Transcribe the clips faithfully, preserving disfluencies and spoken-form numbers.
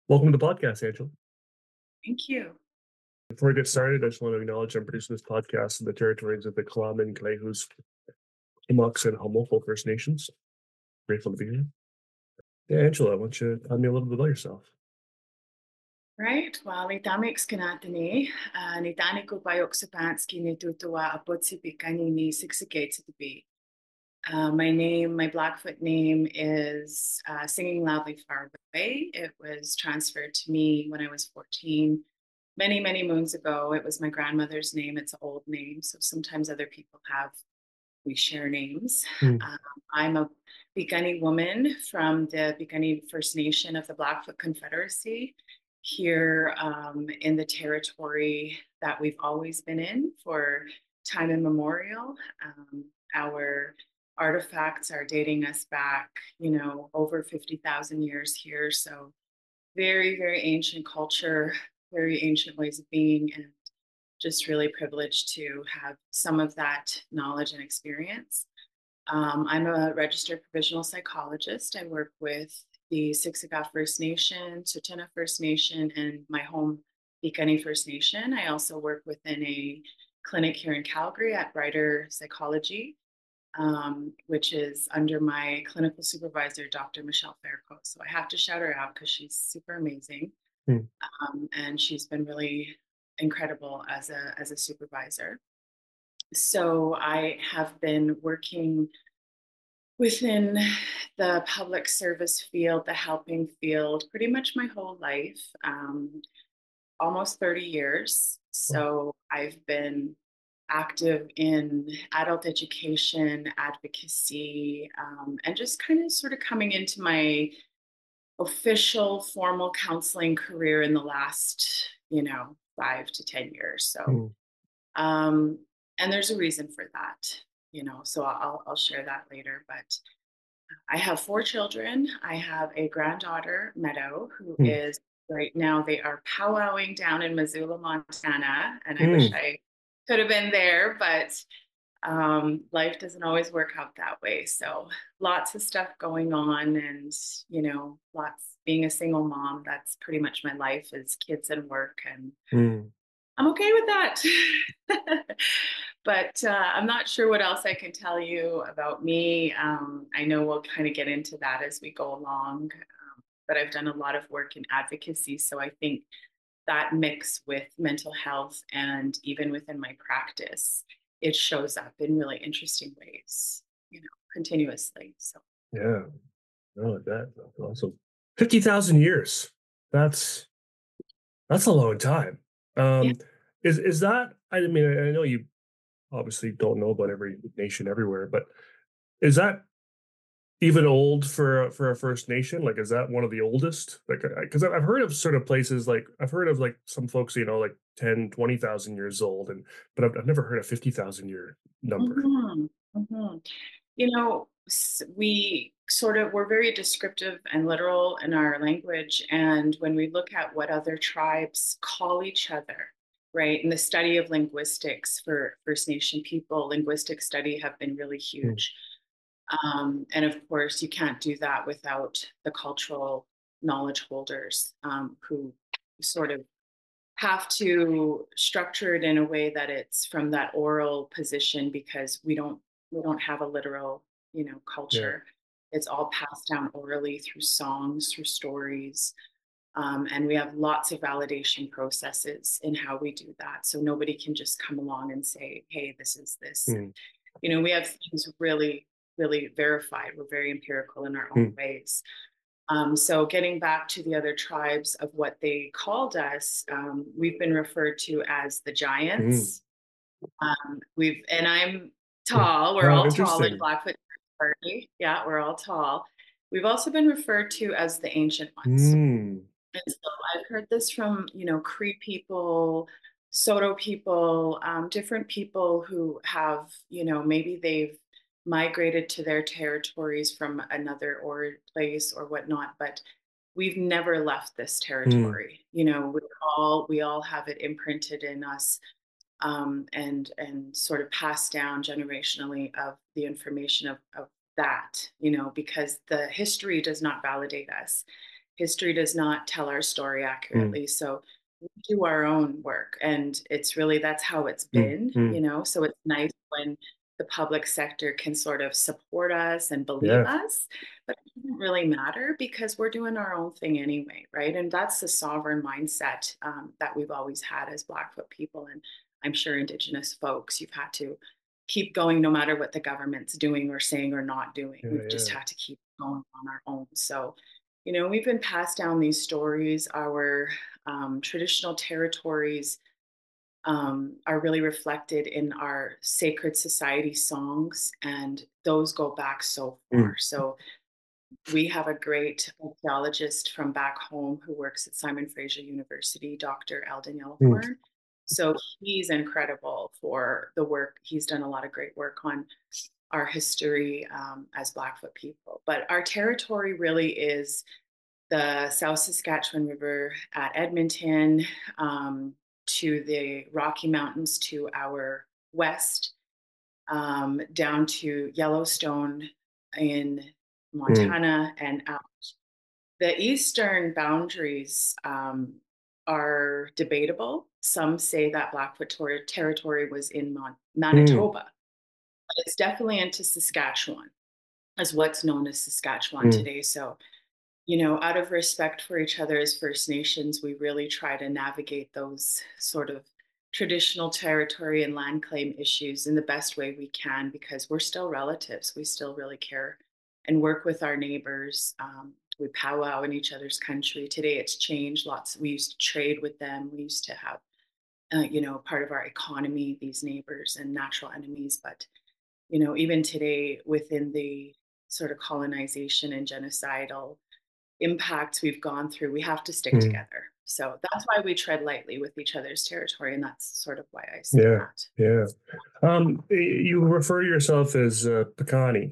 Welcome to the podcast, Angela. Thank you. Before we get started, I just want to acknowledge I'm producing this podcast in the territories of the Kalaman, Kalehus, Immoks, and Homolfo First Nations. Grateful to be here. Yeah, Angela, why don't you tell me a little bit about yourself? Right. Well, itamik skanatani, uh, nitani ko payok sa panski ni tutuwa apot si pikani ni siksikate to be. Uh, my name, my Blackfoot name is uh, Singing Loudly Far Away. It was transferred to me when I was fourteen, many, many moons ago. It was my grandmother's name. It's an old name. So sometimes other people have, we share names. Hmm. Um, I'm a Piikani woman from the Piikani First Nation of the Blackfoot Confederacy here um, in the territory that we've always been in for time immemorial. Um, our artifacts are dating us back, you know, over fifty thousand years here. So very, very ancient culture, very ancient ways of being, and just really privileged to have some of that knowledge and experience. Um, I'm a registered provisional psychologist. I work with the Siksika First Nation, Tsuut'ina First Nation, and my home Piikani First Nation. I also work within a clinic here in Calgary at Brighter Psychology, um, which is under my clinical supervisor, Doctor Michelle Fairco. So I have to shout her out because she's super amazing. Hmm. Um, and she's been really incredible as a, as a supervisor. So I have been working within the public service field, the helping field, pretty much my whole life, um, almost thirty years. So I've been active in adult education, advocacy, um, and just kind of sort of coming into my official formal counseling career in the last, you know, five to ten years. So, Hmm. um, and there's a reason for that, you know, so I'll, I'll share that later. But I have four children. I have a granddaughter, Meadow, who Hmm. is right now, they are powwowing down in Missoula, Montana. And I wish Hmm. I could have been there, but um, life doesn't always work out that way. So lots of stuff going on, and, you know, lots being a single mom. That's pretty much my life is kids and work. And Hmm. I'm okay with that. But uh, I'm not sure what else I can tell you about me. Um, I know we'll kind of get into that as we go along. Um, but I've done a lot of work in advocacy. So I think that mix with mental health and even within my practice, it shows up in really interesting ways, you know, continuously. So, Yeah, I like that. That's awesome. Fifty thousand years. That's that's a long time. yeah. Um, is is that? I mean, I, I know you obviously don't know about every nation everywhere, but is that even old for a- for a First Nation? Like, is that one of the oldest? Like, because I've heard of sort of places like I've heard of like some folks, you know, like ten, twenty thousand years old, and but I've, I've never heard a fifty thousand year number. hmm hmm You know, we sort of, we're very descriptive and literal in our language. And when we look at what other tribes call each other, right, in the study of linguistics for First Nation people, linguistic study have been really Hmm. huge. Um, and of course, you can't do that without the cultural knowledge holders um, who sort of have to structure it in a way that it's from that oral position because we don't we don't have a literal, you know, Yeah. culture. It's all passed down orally through songs, through stories. Um, and we have lots of validation processes in how we do that. So nobody can just come along and say, hey, this is this. And, Hmm. you know, we have things really, really verified. We're very empirical in our Hmm. own ways. Um, so getting back to the other tribes of what they called us, um, we've been referred to as the Hmm. giants. Um, we've and I'm Hmm. tall. We're Oh, all tall in interesting. Blackfoot Party. Yeah, we're all tall. We've also been referred to as the ancient ones. Hmm. And so I've heard this from, you know, Cree people, Soto people, um, different people who have, you know, maybe they've migrated to their territories from another or place or whatnot, but we've never left this Hmm. territory. You know, we all we all have it imprinted in us, um, and and sort of passed down generationally of the information of, of that, you know, because the history does not validate us. History does not tell our story Mm, accurately. So we do our own work. And it's really, that's how it's mm, been, you mm. know? So it's nice when the public sector can sort of support us and believe Yeah, us, but it doesn't really matter because we're doing our own thing anyway, right? And that's the sovereign mindset um, that we've always had as Blackfoot people. And I'm sure Indigenous folks, you've had to keep going no matter what the government's doing or saying or not doing. yeah, We've just yeah. had to keep going on our own. So, you know, we've been passed down these stories. Our um, traditional territories um, are really reflected in our sacred society songs, and those go back so Mm, far. So we have a great archaeologist from back home who works at Simon Fraser University, Doctor Eldon mm, Elhorn. So he's incredible for the work. He's done a lot of great work on our history um, as Blackfoot people. But our territory really is the South Saskatchewan River at Edmonton, um, to the Rocky Mountains to our west, um, down to Yellowstone in mm, Montana and out. The eastern boundaries um, are debatable. Some say that Blackfoot ter- territory was in Mon- mm, Manitoba, but it's definitely into Saskatchewan, as what's known as Saskatchewan mm, today. So, you know, out of respect for each other as First Nations, we really try to navigate those sort of traditional territory and land claim issues in the best way we can because we're still relatives. We still really care and work with our neighbors. Um, we powwow in each other's country. Today it's changed lots. We used to trade with them. We used to have, uh, you know, part of our economy, these neighbors and natural enemies. But, you know, even today within the sort of colonization and genocidal impacts we've gone through, we have to stick mm. together. So that's why we tread lightly with each other's territory. And that's sort of why I say Yeah, that. yeah. Um, y- you refer to yourself as uh, Pekani.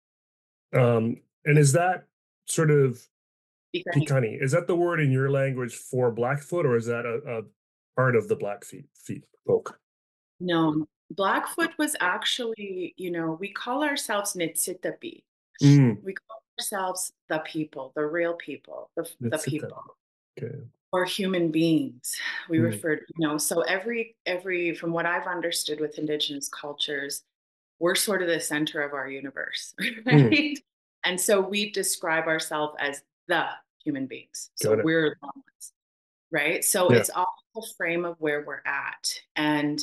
Um, and Yeah. is that sort of Because, Piikani? Is that the word in your language for Blackfoot, or is that a, a part of the Blackfeet feet folk? no, Blackfoot was actually, you know, we call ourselves Nitsitapi. Mm, We call ourselves the people, the real people, the, the that's it. people. Okay. Or human beings. We Mm, refer to, you know, so every every from what I've understood with indigenous cultures, we're sort of the center of our universe, mm, right? And so we describe ourselves as the human beings. So got it. we're the ones, right? So Yeah. it's all the frame of where we're at. And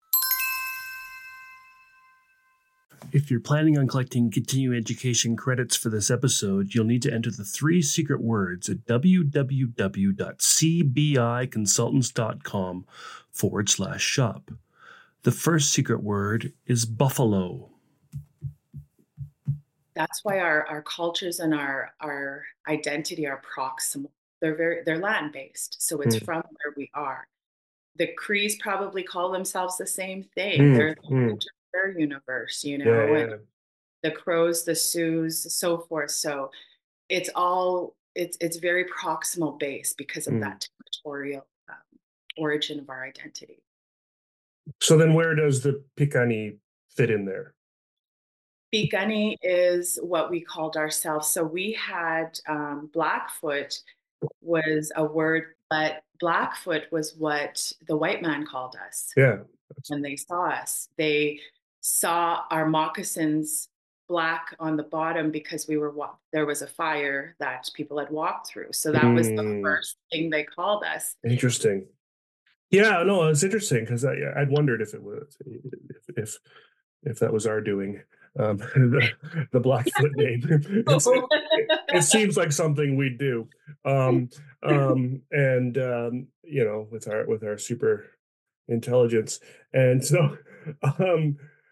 If you're planning on collecting continuing education credits for this episode, you'll need to enter the three secret words at www.cbiconsultants.com forward slash shop. The first secret word is buffalo. that's why our, our cultures and our our identity are proximal. They're very they're land based. So it's Mm, from where we are. The Crees probably call themselves the same thing. mm, They're the mm. center of their universe, you Yeah, know, and yeah. the Crows, the Sioux, so forth. So it's all it's it's very proximal based because of Mm. that territorial um, origin of our identity. So then where does the Piikani fit in there? Piikani is what we called ourselves. So we had um, Blackfoot was a word, but Blackfoot was what the white man called us Yeah. That's, when they saw us. They saw our moccasins black on the bottom because we were wa- there was a fire that people had walked through. So that was the mm, first thing they called us. interesting. Yeah, no, it's interesting because I I'd wondered if it was if if if that was our doing. Um, the the Blackfoot name. It's it, it, it seems like something we do. Um, um, and um, you know, with our with our super intelligence, and so um,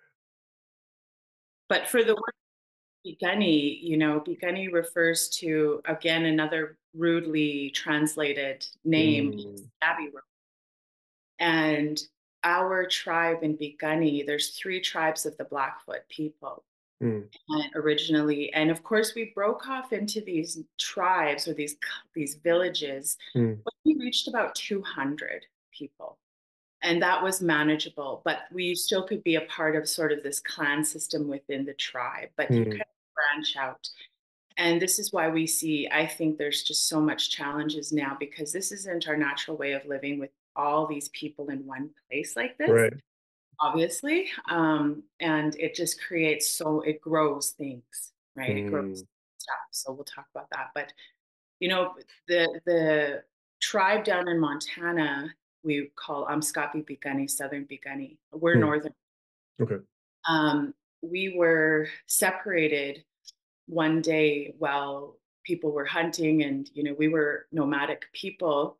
But for the word Piikani, you know, Piikani refers to, again, another rudely translated name, mm, Abbey Road. And our tribe in Piikani, there's three tribes of the Blackfoot people mm, and originally. And of course, we broke off into these tribes or these, these villages mm, when we reached about two hundred people. And that was manageable, but we still could be a part of sort of this clan system within the tribe, but you mm, kind of branch out. And this is why we see, I think there's just so much challenges now because this isn't our natural way of living with all these people in one place like this, Right. obviously. Um, and it just creates so it grows things, right? It grows Mm, stuff. So we'll talk about that. But you know, the the tribe down in Montana we call Amskapi Picani, Southern Picani. We're mm, northern. okay. Um, we were separated one day while people were hunting, and you know, we were nomadic people,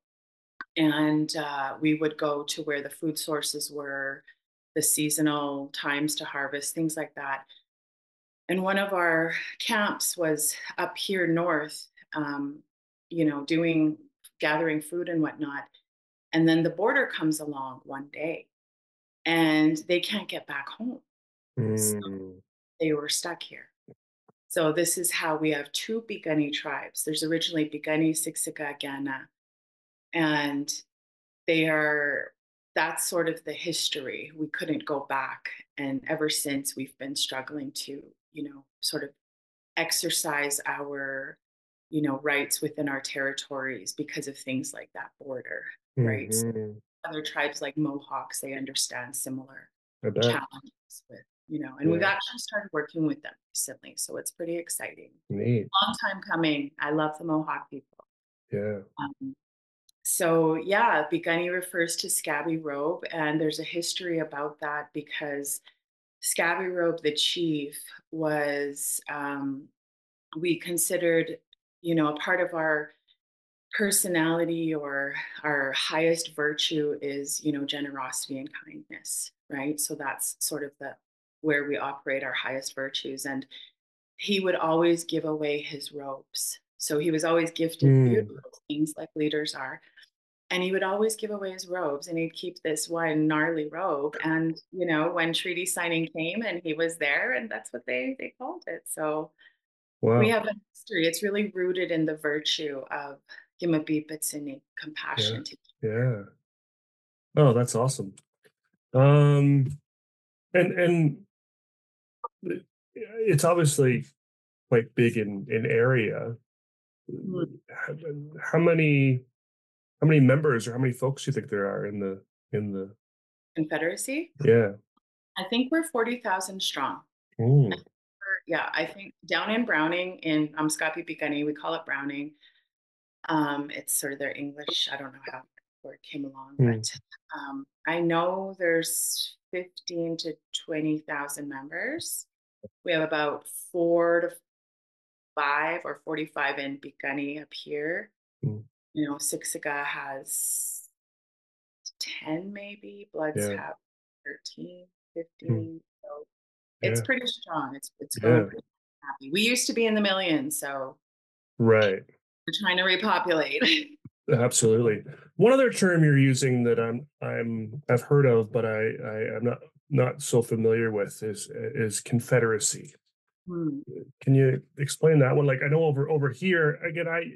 and uh, we would go to where the food sources were, the seasonal times to harvest, things like that. And one of our camps was up here north, um, you know, doing gathering food and whatnot. And then the border comes along one day and they can't get back home. So Mm, they were stuck here. So this is how we have two Picani tribes. There's originally Picani, Siksika, Gana, and they are that's sort of the history. We couldn't go back, and ever since we've been struggling to, you know, sort of exercise our, you know, rights within our territories because of things like that border, right? mhm. Other tribes like Mohawks, they understand similar I bet. challenges with, you know, and we've Yeah. actually started working with them recently, so it's pretty exciting. Neat. Long time coming. I love the Mohawk people. Yeah. Um, so yeah, Bigani refers to Scabby Robe, and there's a history about that because Scabby Robe, the chief, was um, we considered, you know, a part of our personality or our highest virtue is, you know, generosity and kindness, right? So that's sort of the where we operate our highest virtues. And he would always give away his robes. So he was always gifted Mm, beautiful things like leaders are. And he would always give away his robes and he'd keep this one gnarly robe. And, you know, when treaty signing came and he was there, and that's what they they called it. So we wow. have a history. It's really rooted in the virtue of Gimabipitsini, Yeah. compassion to Yeah. Oh, that's awesome. Um, and and it's obviously quite big in in area. Mhm. How, how many how many members or how many folks do you think there are in the in the Confederacy. yeah. I think we're forty thousand strong. Mm, Yeah, I think down in Browning in Amskapi Picani, we call it Browning. Um, it's sort of their English. I don't know how where it came along, mm, but um, I know there's fifteen to twenty thousand members. We have about four to five or forty-five in Picani up here. mm, You know, Siksika has ten maybe, Bloods yeah. have thirteen, Mm, fifteen. So it's yeah. pretty strong. It's it's growing Yeah. pretty happy. We used to be in the millions, so Right. we're trying to repopulate. Absolutely. One other term you're using that I'm I'm I've heard of, but I, I I'm not not so familiar with is is confederacy. Hmm. Can you explain that one? Like I know over over here again, I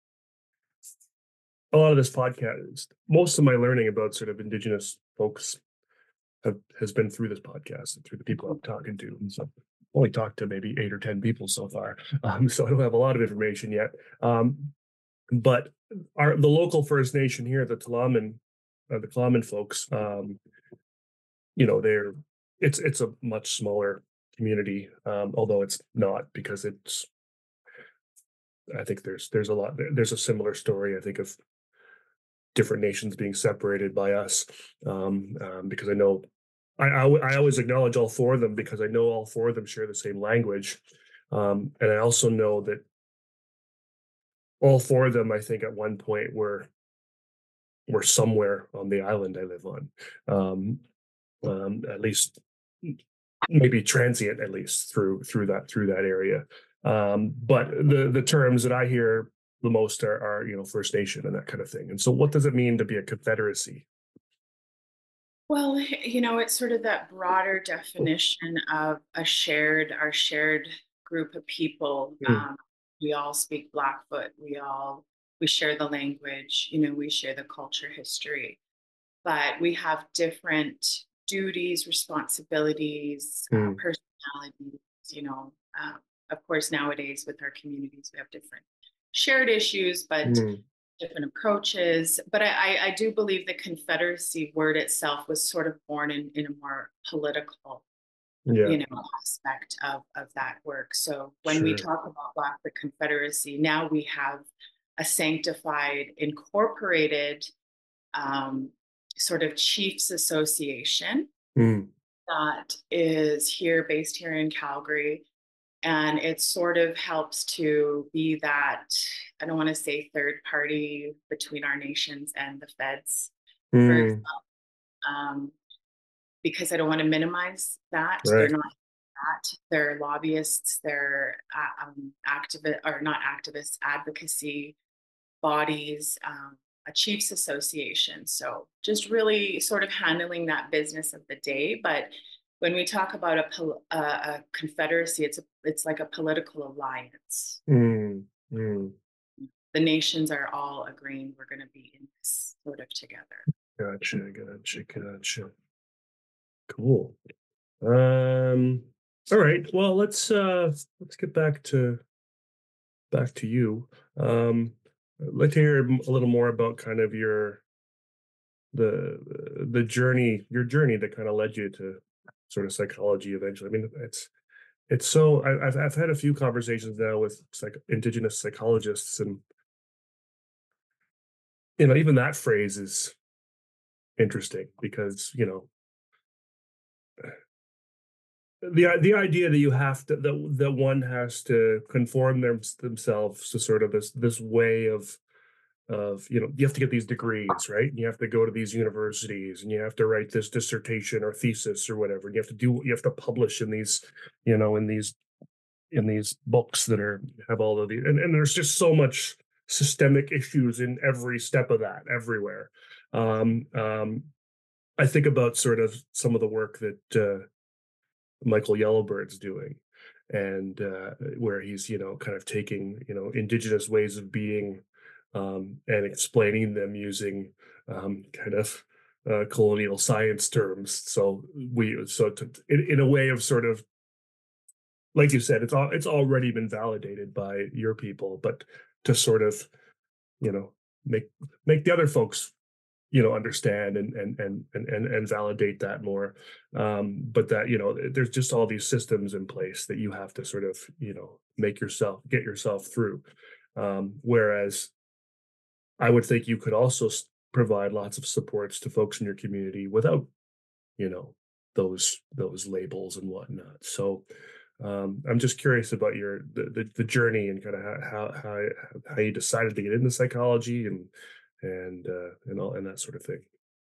a lot of this podcast, most of my learning about sort of indigenous folks have has been through this podcast and through the people I'm talking to. And so I've only talked to maybe eight or ten people so far, um, so I don't have a lot of information yet. Um, but our the local First Nation here, the Tla'amin, uh, the Tla'amin folks, um, you know, they're it's it's a much smaller community, um, although it's not because it's. I think there's there's a lot there's a similar story. I think of different nations being separated by us, um, um, because I know I, I I always acknowledge all four of them because I know all four of them share the same language, um, and I also know that all four of them, I think, at one point were were somewhere on the island I live on, um, um, at least maybe transient, at least through through that through that area. Um, but the the terms that I hear the most are, are you know First Nation and that kind of thing. And so, what does it mean to be a confederacy? Well, you know, it's sort of that broader definition of a shared, our shared group of people. Mm, Um, we all speak Blackfoot. We all we share the language. You know, we share the culture, history, but we have different duties, responsibilities, uh, mm, personalities. You know, um, of course, nowadays with our communities, we have different shared issues, but Mm, different approaches. But I, I, I do believe the Confederacy word itself was sort of born in, in a more political, yeah, you know, aspect of, of that work. So when we sure. talk about Blackfoot Confederacy, now we have a sanctified, incorporated um, sort of chiefs association Mm, that is here, based here in Calgary. And it sort of helps to be that, I don't want to say third party between our nations and the feds, for mm, example, um, because I don't want to minimize that. They're right. not that. They're lobbyists, they're uh, um, activist, or not activists, advocacy bodies, um, a chiefs association. So just really sort of handling that business of the day. But when we talk about a, a, a confederacy, it's a, it's like a political alliance. Mm, mm, The nations are all agreeing we're going to be in this sort of together. gotcha, gotcha, gotcha. Cool. Um, all right. Well, let's uh let's get back to back to you. Um, I'd like to hear a little more about kind of your the the journey, your journey that kind of led you to sort of psychology eventually. I mean, it's it's so I, I've I've had a few conversations now with psych indigenous psychologists, and you know, even that phrase is interesting because you know the the idea that you have to that that one has to conform them, themselves to sort of this this way of of you know you have to get these degrees, right, and you have to go to these universities and you have to write this dissertation or thesis or whatever, and you have to do you have to publish in these you know in these in these books that are have all of these, and, and there's just so much systemic issues in every step of that everywhere. um um I think about sort of some of the work that uh Michael Yellowbird's doing, and uh, where he's you know kind of taking you know indigenous ways of being, um, and explaining them using um, kind of uh, colonial science terms. So we so to, in, in a way of sort of like you said, it's all it's already been validated by your people, but to sort of you know make make the other folks you know understand and and and and and, and validate that more, um but that you know there's just all these systems in place that you have to sort of you know make yourself get yourself through, um whereas I would think you could also s- provide lots of supports to folks in your community without you know those those labels and whatnot. So um I'm just curious about your the the, the journey and kind of how, how how how you decided to get into psychology and and uh and all and that sort of thing.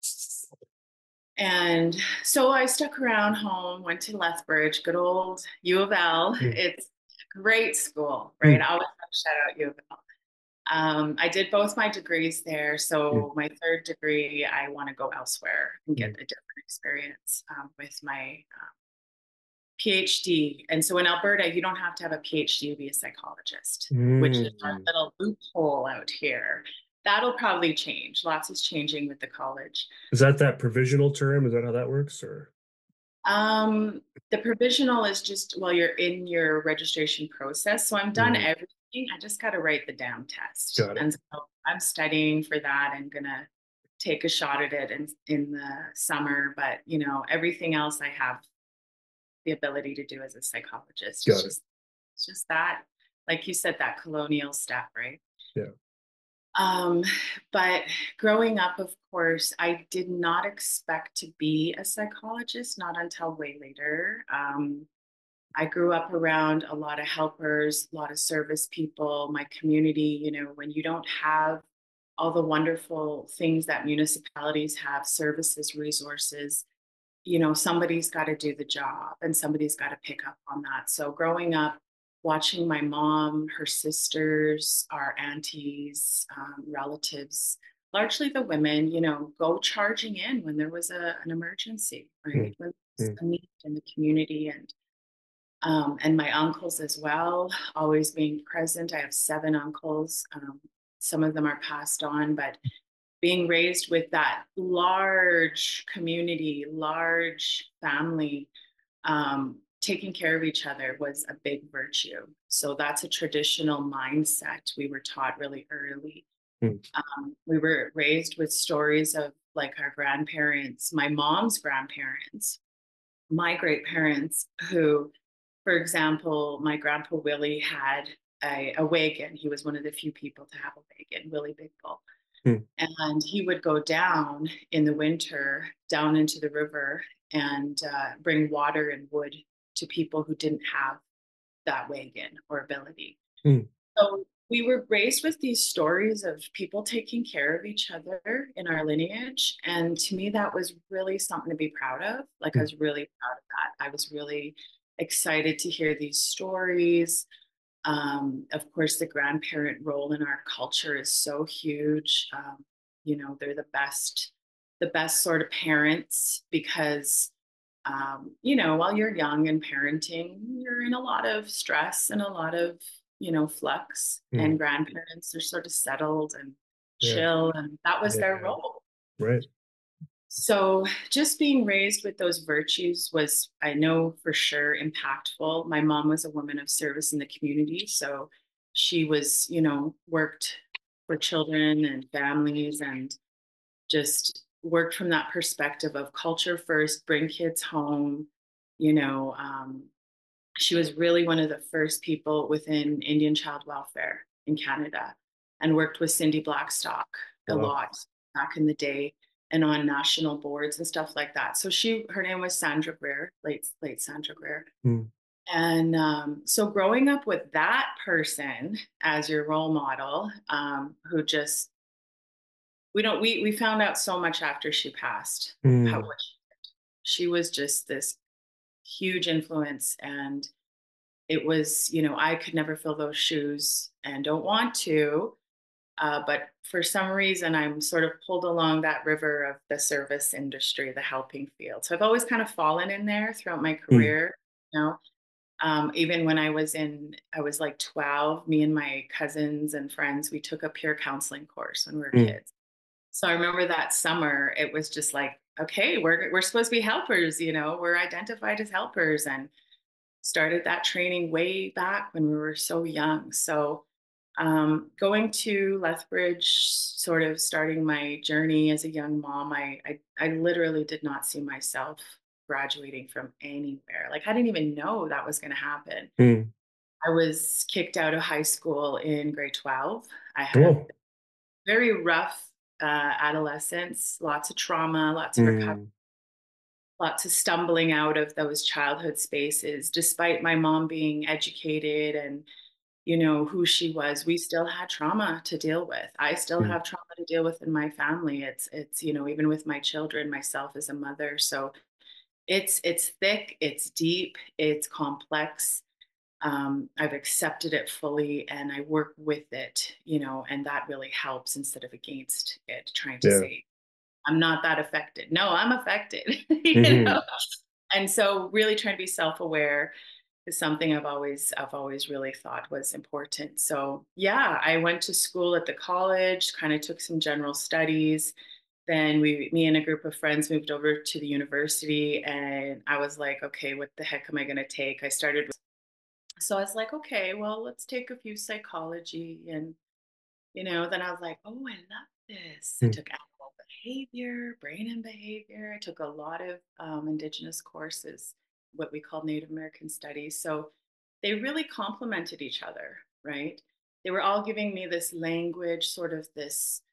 And so I stuck around home, went to Lethbridge, good old U of L. Mm, It's a great school, right? mm, I always have to shout out U of L. Um, I did both my degrees there. mm, So my third degree, I want to go elsewhere and get mm, a different experience um, with my uh, PhD. And so in Alberta, you don't have to have a PhD to be a psychologist, which is our mm. little loophole out here. That'll probably change. Lots is changing with the college. Is that that provisional term? Is that how that works? Or Um, the provisional is just while you're in your registration process. So I'm done mm, everything. I just got to write the damn test. got it. And so I'm studying for that and gonna take a shot at it in, in the summer. But you know, everything else I have the ability to do as a psychologist. It's Got it. just it's just that, like you said, that colonial step, right? Yeah. Um, but growing up, of course, I did not expect to be a psychologist, not until way later. Um, I grew up around a lot of helpers, a lot of service people, my community. You know, when you don't have all the wonderful things that municipalities have, services, resources, you know, somebody's got to do the job and somebody's got to pick up on that. So growing up, watching my mom, her sisters, our aunties, um, relatives, largely the women, you know, go charging in when there was a, an emergency, Mm, right? When there was mm, a need in the community, and um, and my uncles as well, always being present. I have seven uncles. Um, some of them are passed on, but being raised with that large community, large family, um, taking care of each other was a big virtue. So that's a traditional mindset we were taught really early. Mm. Um, we were raised with stories of like our grandparents, my mom's grandparents, my great parents, who, for example, my grandpa Willie had a, a wagon. He was one of the few people to have a wagon, Willie Big Bull. Mm. And he would go down in the winter, down into the river, and uh, bring water and wood to people who didn't have that wagon or ability. Mm. So we were raised with these stories of people taking care of each other in our lineage. And to me, that was really something to be proud of. Like, I Mm. was really proud of that. I was really excited to hear these stories. Um, of course, the grandparent role in our culture is so huge. Um, you know, they're the best, the best sort of parents because um, you know, while you're young and parenting, you're in a lot of stress and a lot of, you know, flux. And Mm. grandparents are sort of settled and Yeah. chill, and that was their Yeah. role. Right. So just being raised with those virtues was, I know for sure, impactful. My mom was a woman of service in the community. So she was, you know, worked for children and families and just worked from that perspective of culture first, bring kids home. You know, um, she was really one of the first people within Indian child welfare in Canada and worked with Cindy Blackstock a Wow. lot back in the day and on national boards and stuff like that. So she, her name was Sandra Greer, late, late Sandra Greer. Mm. And um, so growing up with that person as your role model, um, who just we don't we we found out so much after she passed how Mm. what she, she was just this huge influence, and it was, you know, I could never fill those shoes and don't want to, uh, but for some reason I'm sort of pulled along that river of the service industry, the helping field. So I've always kind of fallen in there throughout my Mm. career, you know. Um, even when I was in, I was like twelve, me and my cousins and friends, we took a peer counseling course when we were Mm. kids. So I remember that summer, it was just like, okay, we're we're supposed to be helpers, you know, we're identified as helpers, and started that training way back when we were so young. So um, going to Lethbridge, sort of starting my journey as a young mom, I, I I literally did not see myself graduating from anywhere. Like I didn't even know that was going to happen. Mm. I was kicked out of high school in grade twelve. I had a Oh. very rough uh, adolescence, lots of trauma, lots of recovery, Mm. lots of stumbling out of those childhood spaces. Despite my mom being educated and, you know, who she was, we still had trauma to deal with. I still Mm. have trauma to deal with in my family. It's it's you know, even with my children, myself as a mother. So it's it's thick, it's deep, it's complex. um, I've accepted it fully and I work with it, you know, and that really helps instead of against it, trying to Yeah. say, I'm not that affected. No, I'm affected, you know? Hmm. And so really trying to be self-aware is something I've always I've always really thought was important. So yeah, I went to school at the college, kind of took some general studies. Then we, me and a group of friends moved over to the university and I was like, okay, what the heck am I going to take? I started so I was like, okay, well, let's take a few psychology. And, you know, then I was like, oh, I love this. I Mm. took animal behavior, brain and behavior. I took a lot of um, Indigenous courses, what we call Native American studies. So they really complemented each other, right? They were all giving me this language, sort of this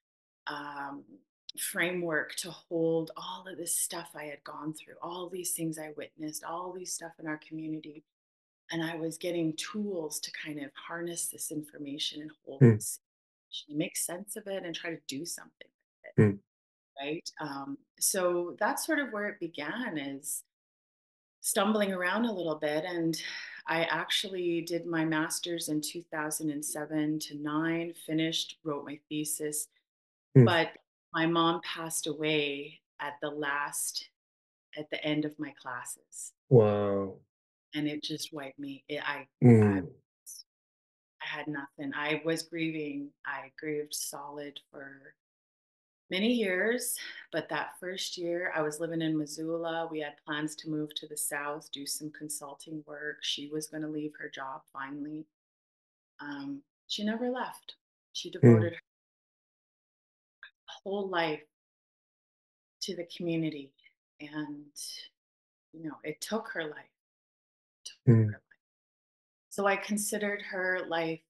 um, framework to hold all of this stuff I had gone through, all these things I witnessed, all these stuff in our community, and I was getting tools to kind of harness this information and hold Mm. this, make sense of it, and try to do something with it, Mm. right? Um, so that's sort of where it began, is stumbling around a little bit. And I actually did my master's in two thousand seven to nine, finished, wrote my thesis, Mm. but my mom passed away at the last, at the end of my classes. Wow. And it just wiped me. It, I, I Mm. I had nothing. I was grieving. I grieved solid for Many years, but that first year I was living in Missoula. We had plans to move to the South, do some consulting work. She was going to leave her job finally. Um, she never left. She Mm, devoted her whole life to the community. And, you know, it took her life. Took mm, her life. So I considered her life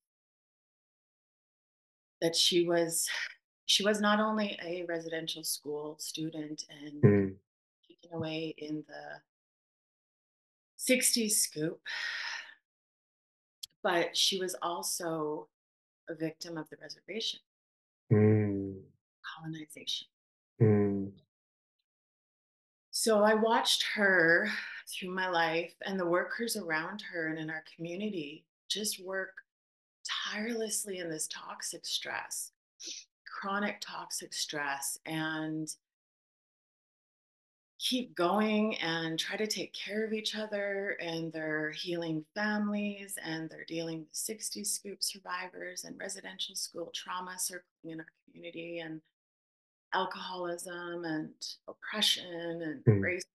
that she was she was not only a residential school student and mm, taken away in the sixties scoop, but she was also a victim of the reservation mm, colonization. mm, So I watched her through my life and the workers around her and in our community just work tirelessly in this toxic stress, chronic toxic stress, and keep going and try to take care of each other, and they're healing families, and they're dealing with sixties scoop survivors and residential school trauma circling in our community, and alcoholism and oppression and mm, race.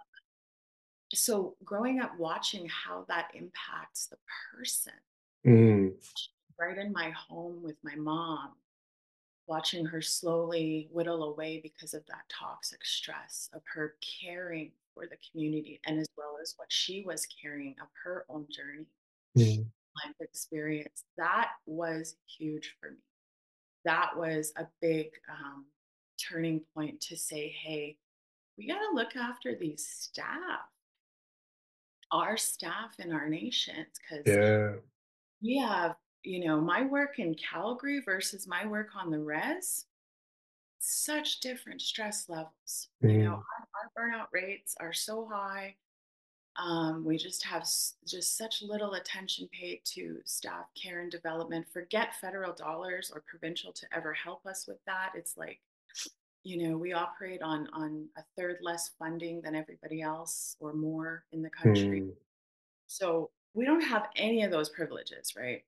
So growing up watching how that impacts the person, mm, right in my home with my mom, watching her slowly whittle away because of that toxic stress of her caring for the community, and as well as what she was carrying of her own journey, mm, life experience. That was huge for me. That was a big um, turning point to say, hey, we got to look after these staff, our staff in our nations, because yeah. we have, you know, my work in Calgary versus my work on the res, such different stress levels. You know, Mm, our, our burnout rates are so high. Um, we just have s- just such little attention paid to staff care and development. Forget federal dollars or provincial to ever help us with that. It's like, you know, we operate on on a third less funding than everybody else or more in the country. mm, So we don't have any of those privileges, right?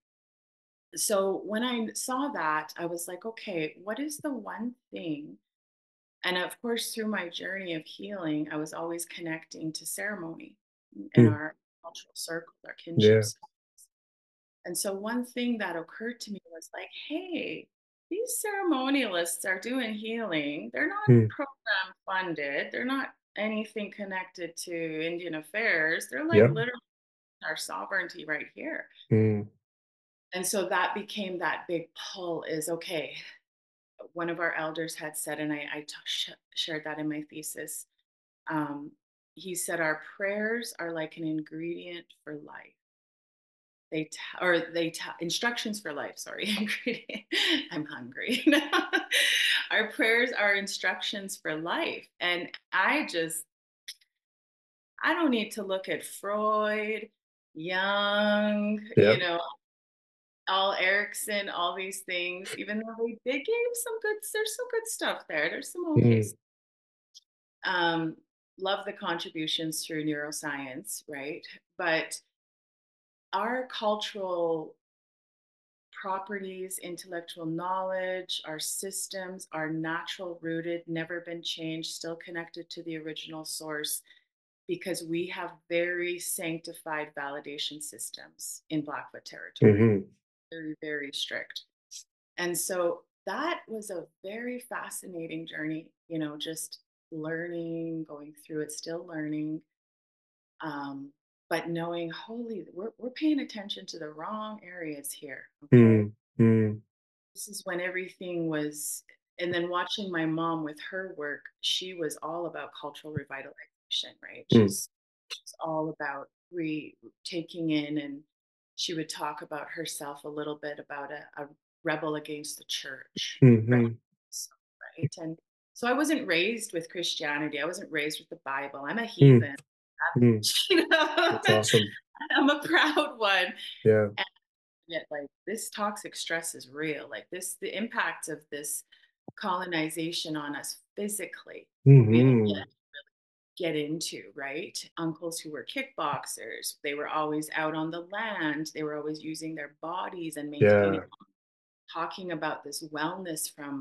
So when I saw that, I was like, okay, what is the one thing? And of course, through my journey of healing, I was always connecting to ceremony in mm, our cultural circle, our kinship yeah. circles. And so one thing that occurred to me was like, hey, these ceremonialists are doing healing. They're not Mm, program funded. They're not anything connected to Indian affairs. They're like yep. literally our sovereignty right here. Mm, And so that became that big pull is okay. One of our elders had said, and I, I t- sh- shared that in my thesis. Um, he said, our prayers are like an ingredient for life. They t- or they t- instructions for life. Sorry, ingredient. I'm hungry. Our prayers are instructions for life, and I just I don't need to look at Freud, Jung, you yep. know, all Erickson, all these things, even though they, they gave some good, there's some good stuff there. There's some okay. Mm, s- Um, love the contributions through neuroscience, right? But our cultural properties, intellectual knowledge, our systems are natural rooted, never been changed, still connected to the original source because we have very sanctified validation systems in Blackfoot territory. mhm, Very, very strict. And so that was a very fascinating journey, you know, just learning, going through it, still learning, um, but knowing, holy, we're, we're paying attention to the wrong areas here. Okay. mm, mm, This is when everything was, and then watching my mom with her work, she was all about cultural revitalization, right? mm, She's, she's all about re taking in, and she would talk about herself a little bit about a, a rebel against the church, right? mhm, So, right. And so I wasn't raised with Christianity. I wasn't raised with the Bible. I'm a mm, heathen. mm. You know, That's awesome. I'm a proud one. Yeah. Yet like this toxic stress is real, like this the impact of this colonization on us physically we don't Mhm. get into, right? Uncles who were kickboxers, they were always out on the land, they were always using their bodies and maintaining, Yeah. talking about this wellness from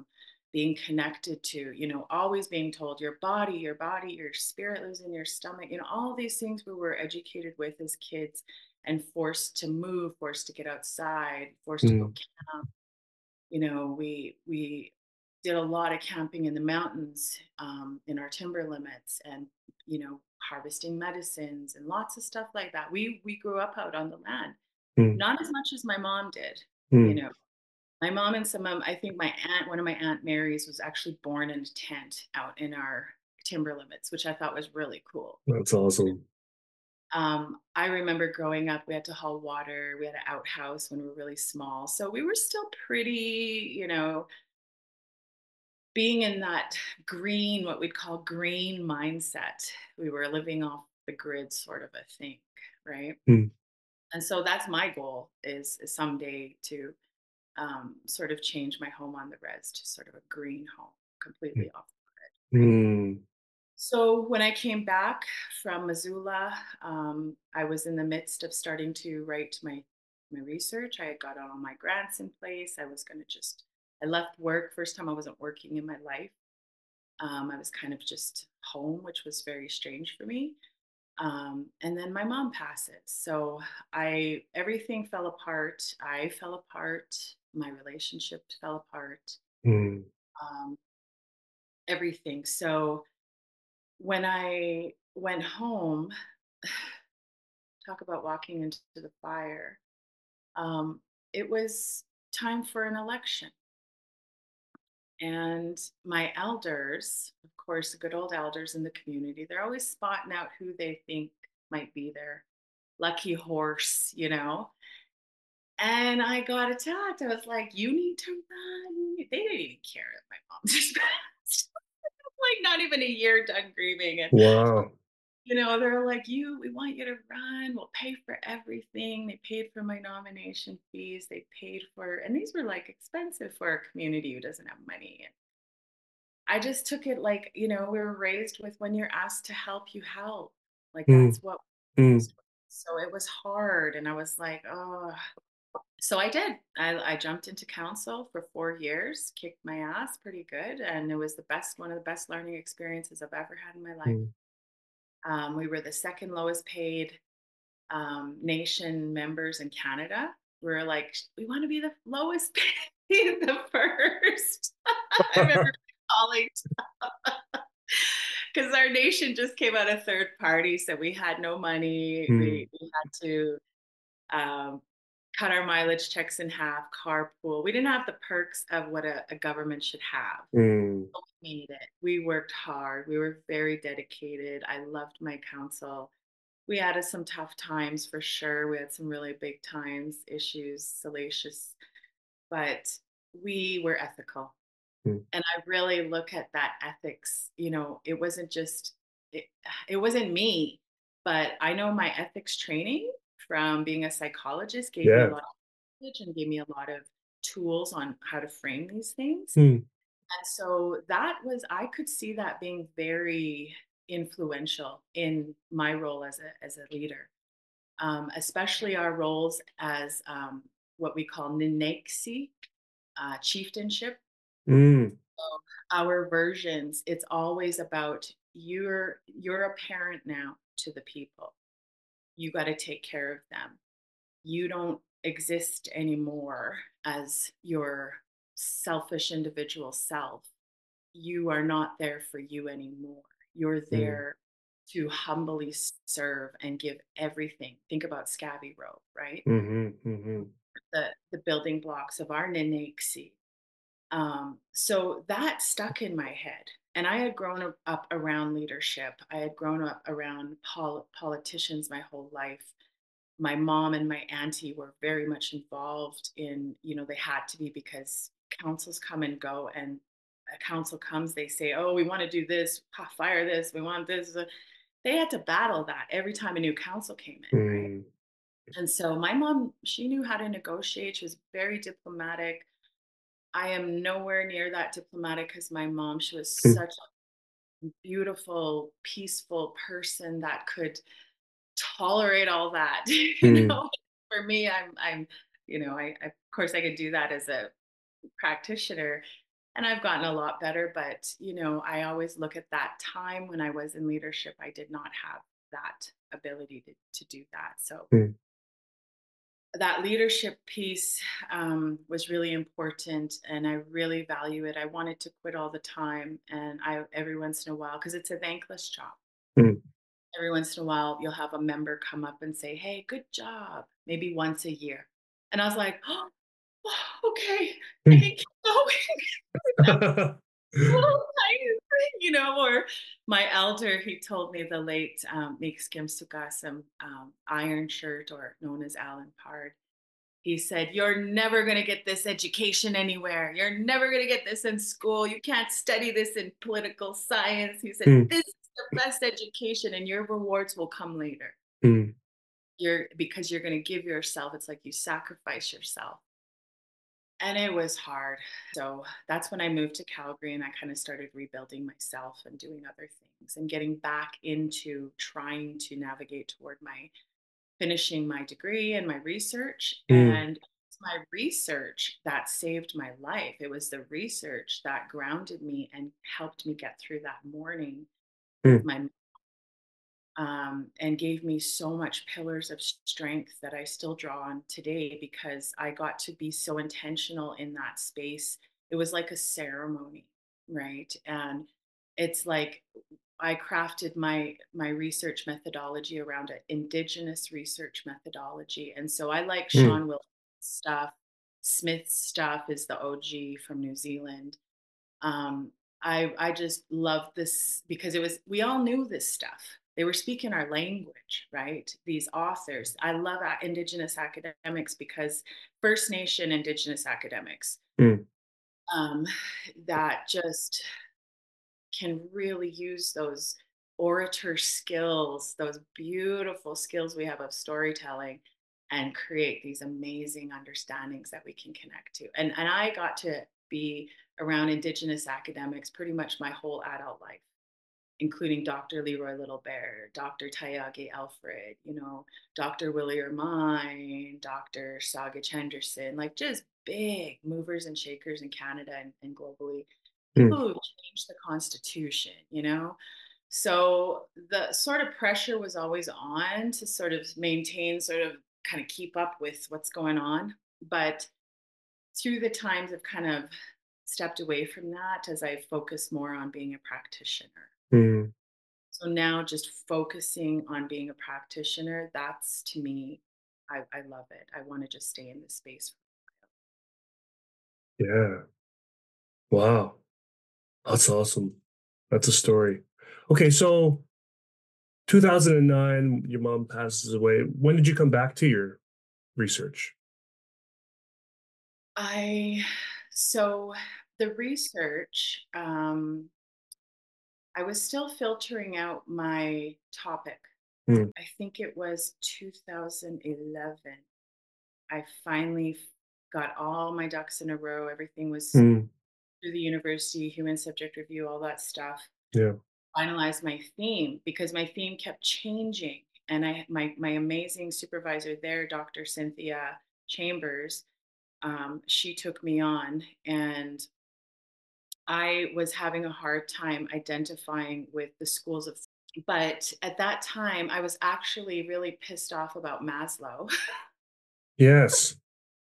being connected to, you know, always being told your body, your body, your spirit lives in your stomach, you know, all these things we were educated with as kids and forced to move, forced to get outside, forced to go Mm. camp. You know, we we did a lot of camping in the mountains, um, in our timber limits, and you know, harvesting medicines and lots of stuff like that. We we grew up out on the land, Mm. not as much as my mom did. You Mm. know, my mom and some of, I think my aunt, one of my aunt Marys, was actually born in a tent out in our timber limits, which I thought was really cool. That's awesome. Um, I remember growing up, we had to haul water. We had an outhouse when we were really small, so we were still pretty, you know, being in that green, what we'd call green mindset. We were living off the grid sort of a thing, right? Mm. And so that's my goal is, is someday to um, sort of change my home on the res to sort of a green home, Mm. completely off the grid, right? Mm. So when I came back from Missoula, um, I was in the midst of starting to write my my research. I had got all my grants in place. I was going to just, I left work. First time I wasn't working in my life. Um, I was kind of just home, which was very strange for me. Um, and then my mom passes. So I, everything fell apart. I fell apart. My relationship fell apart. Mm. Um, everything. So when I went home, talk about walking into the fire, um, it was time for an election. And my elders, of course, the good old elders in the community, they're always spotting out who they think might be their lucky horse, you know? And I got attacked. I was like, you need to run. They didn't even care if my mom just passed. Like, not even a year done grieving. And Wow. you know, they're like, you, we want you to run. We'll pay for everything. They paid for my nomination fees. They paid for, and these were like expensive for a community who doesn't have money. And I just took it like, you know, we were raised with when you're asked to help, you help. Like Mm. that's what we're Mm. raised with. So it was hard. And I was like, oh, so I did. I, I jumped into council for four years, kicked my ass pretty good. And it was the best, one of the best learning experiences I've ever had in my life. Mm. Um, we were the second lowest paid um, nation members in Canada. We are like, we want to be the lowest paid, the first. I remember calling because our nation just came out of third party, so we had no money. Mm. We, we had to um, cut our mileage checks in half, carpool. We didn't have the perks of what a, a government should have. Mm. But we made it. We worked hard. We were very dedicated. I loved my council. We had some tough times for sure. We had some really big times, issues, salacious, but we were ethical. Mm. And I really look at that ethics, you know, it wasn't just, it, it wasn't me, but I know my ethics training from being a psychologist gave me a Yeah. lot of knowledge and gave me a lot of tools on how to frame these things. Mm. And so that was, I could see that being very influential in my role as a, as a leader, um, especially our roles as um, what we call Ninaxi, uh, chieftainship. Mm. So our versions, it's always about you're you're a parent now to the people. You got to take care of them. You don't exist anymore as your selfish individual self. You are not there for you anymore. You're Mm. there to humbly serve and give everything. Think about Scabby Row, right? Mhm. Mhm. The the building blocks of our Ninaxi. Um, so that stuck in my head. And I had grown up around leadership. I had grown up around pol- politicians my whole life. My mom and my auntie were very much involved in, you know, they had to be because councils come and go, and a council comes, they say, oh, we want to do this, fire this, we want this. They had to battle that every time a new council came in, right? Mm. And so my mom, she knew how to negotiate. She was very diplomatic. I am nowhere near that diplomatic because my mom, she was Mm. such a beautiful, peaceful person that could tolerate all that. You Mm. know, for me, I'm, I'm, you know, I, I, of course I could do that as a practitioner. and I've gotten a lot better, but you know, I always look at that time when I was in leadership, I did not have that ability to, to do that. So Mm, that leadership piece um, was really important, and I really value it. I wanted to quit all the time, and I every once in a while, because it's a thankless job. mm. Every once in a while, you'll have a member come up and say, "Hey, good job," maybe once a year, and I was like, "Oh, okay, I Mm. can keep going." Little tiny thing, you know, or my elder, he told me the late um, Meeks Gimsukasam um, Iron Shirt, or known as Alan Pard. He said, "You're never going to get this education anywhere. You're never going to get this in school. You can't study this in political science." He said, Mm, "This is the best education, and your rewards will come later. mm, You're because you're going to give yourself. It's like you sacrifice yourself." And it was hard. So that's when I moved to Calgary, and I kind of started rebuilding myself and doing other things and getting back into trying to navigate toward my finishing my degree and my research. mm, And it's my research that saved my life. It was the research that grounded me and helped me get through that morning with mm, my um, and gave me so much pillars of strength that I still draw on today, because I got to be so intentional in that space. It was like a ceremony, right? And it's like I crafted my my research methodology around an indigenous research methodology. And so I like mm. Sean Wilson's stuff. Smith's stuff is the O G from New Zealand. um, I I just love this because it was we all knew this stuff. They were speaking our language, right? These authors. I love a- Indigenous academics because First Nation Indigenous academics Mm, um, that just can really use those orator skills, those beautiful skills we have of storytelling, and create these amazing understandings that we can connect to. And, and I got to be around Indigenous academics pretty much my whole adult life, including Doctor Leroy Little Bear, Doctor Tayagi Alfred, you know, Doctor Willie Ermine, Doctor Sagich Henderson, like just big movers and shakers in Canada and, and globally. People mm. who changed the Constitution, you know? So the sort of pressure was always on to sort of maintain, sort of kind of keep up with what's going on. But through the times I've kind of stepped away from that as I focus more on being a practitioner. Mm. So now just focusing on being a practitioner, that's to me, I, I love it. I want to just stay in this space. Yeah. Wow. That's awesome. That's a story. Okay, so two thousand nine, your mom passes away. When did you come back to your research? I, so the research, um, I was still filtering out my topic. Mm, I think it was two thousand eleven. I finally got all my ducks in a row. Everything was mm, through the university, human subject review, all that stuff. yeah. Finalized my theme because my theme kept changing. And I my my amazing supervisor there, Doctor Cynthia Chambers, um, she took me on, and I was having a hard time identifying with the schools of. But at that time, I was actually really pissed off about Maslow. Yes.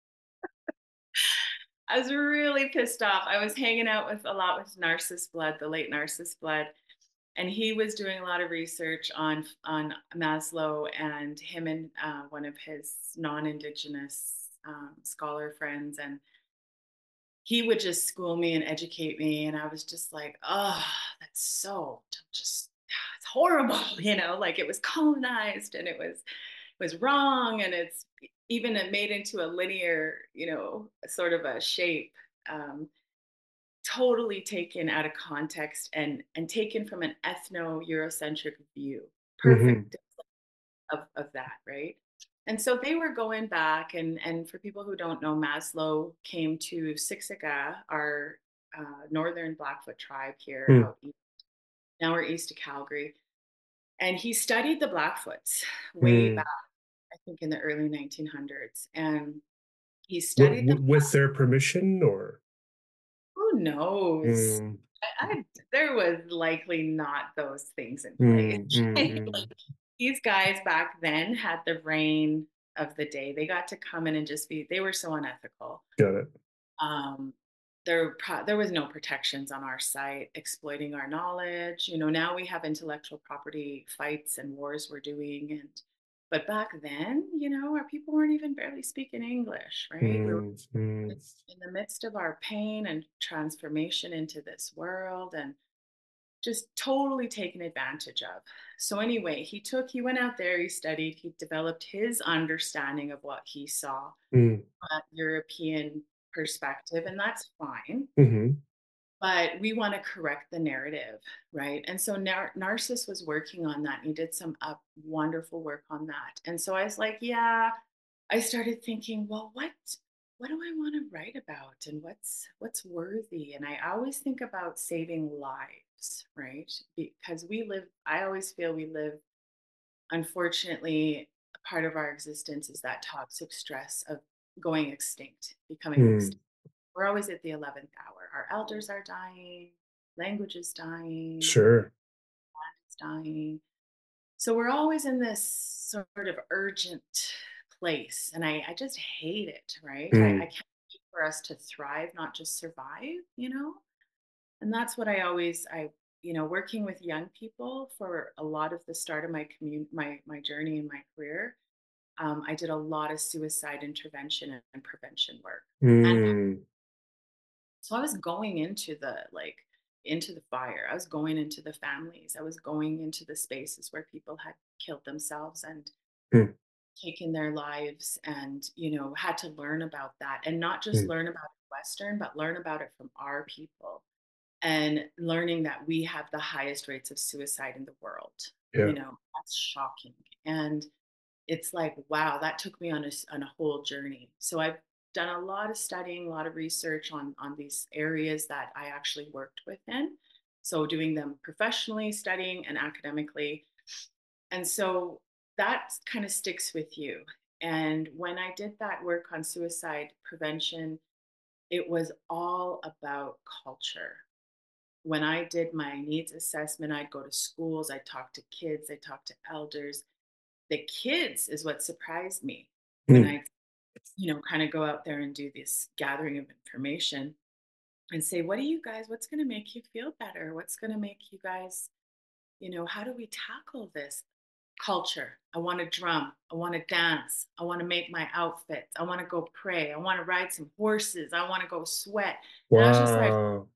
I was really pissed off. I was hanging out with a lot with Narcissus Blood, the late Narcissus Blood, and he was doing a lot of research on on Maslow, and him and uh, one of his non-indigenous um, scholar friends, and he would just school me and educate me, and I was just like, oh, that's so just it's horrible, you know, like it was colonized and it was was wrong, and it's even made into a linear, you know, sort of a shape. Um, totally taken out of context and and taken from an ethno eurocentric view, Hmm. perfect of, of that, right? And so they were going back, and and for people who don't know, Maslow came to Siksika, our uh, northern Blackfoot tribe here Mm, out east. Now we're east of Calgary, and he studied the Blackfoots way back, mm. I think in the early nineteen hundreds, and he W- studied them. w- with their permission, or? Who knows? Mm, I, I there was likely not those things in place. mm, mm, Like mm. these guys back then had the reign of the day. They got to come in and just be. They were so unethical. Got it. Um, there pro- there was no protections on our site exploiting our knowledge. You know, now we have intellectual property fights and wars we're doing, and but back then, you know, our people weren't even barely speaking English, right? We were Mm, mm, in the midst of our pain and transformation into this world and just totally taken advantage of. So anyway, he took he went out there, he studied, he developed his understanding of what he saw, mm, uh, European perspective, and that's fine. mhm, But we want to correct the narrative, right? And so Nar- Narcissus was working on that. And he did some uh, wonderful work on that. And so I was like, yeah, I started thinking, well, what what do I want to write about, and what's what's worthy? And I always think about saving lives, right? Because we live. I always feel we live. Unfortunately, a part of our existence is that toxic stress of going extinct, becoming mm. extinct. We're always at the eleventh hour. Our elders are dying, language is dying, Sure. it's dying. So we're always in this sort of urgent place. And I, I just hate it, right? I, I Mm, can't wait for us to thrive, not just survive, you know? And that's what I always, I, you know, working with young people for a lot of the start of my community, my, my journey in my career. Um, I did a lot of suicide intervention and, and prevention work. And mm, so I was going into the like into the fire. I was going into the families. I was going into the spaces where people had killed themselves and mm, taken their lives and, you know, had to learn about that and not just mm. learn about it Western, but learn about it from our people and learning that we have the highest rates of suicide in the world. You Yeah. know, that's shocking. And it's like, wow, that took me on a on a whole journey. So I've done a lot of studying, a lot of research on on these areas that I actually worked within. So doing them professionally, studying and academically. And so that kind of sticks with you. And when I did that work on suicide prevention, it was all about culture. When I did my needs assessment, I'd go to schools, I'd talk to kids, I'd talk to elders. The kids is what surprised me when Mm, I, you know, kind of go out there and do this gathering of information and say, what do you guys, what's going to make you feel better? What's going to make you guys, you know, how do we tackle this culture? I want to drum. I want to dance. I want to make my outfits. I want to go pray. I want to ride some horses. I want to go sweat. And I was just like, wow.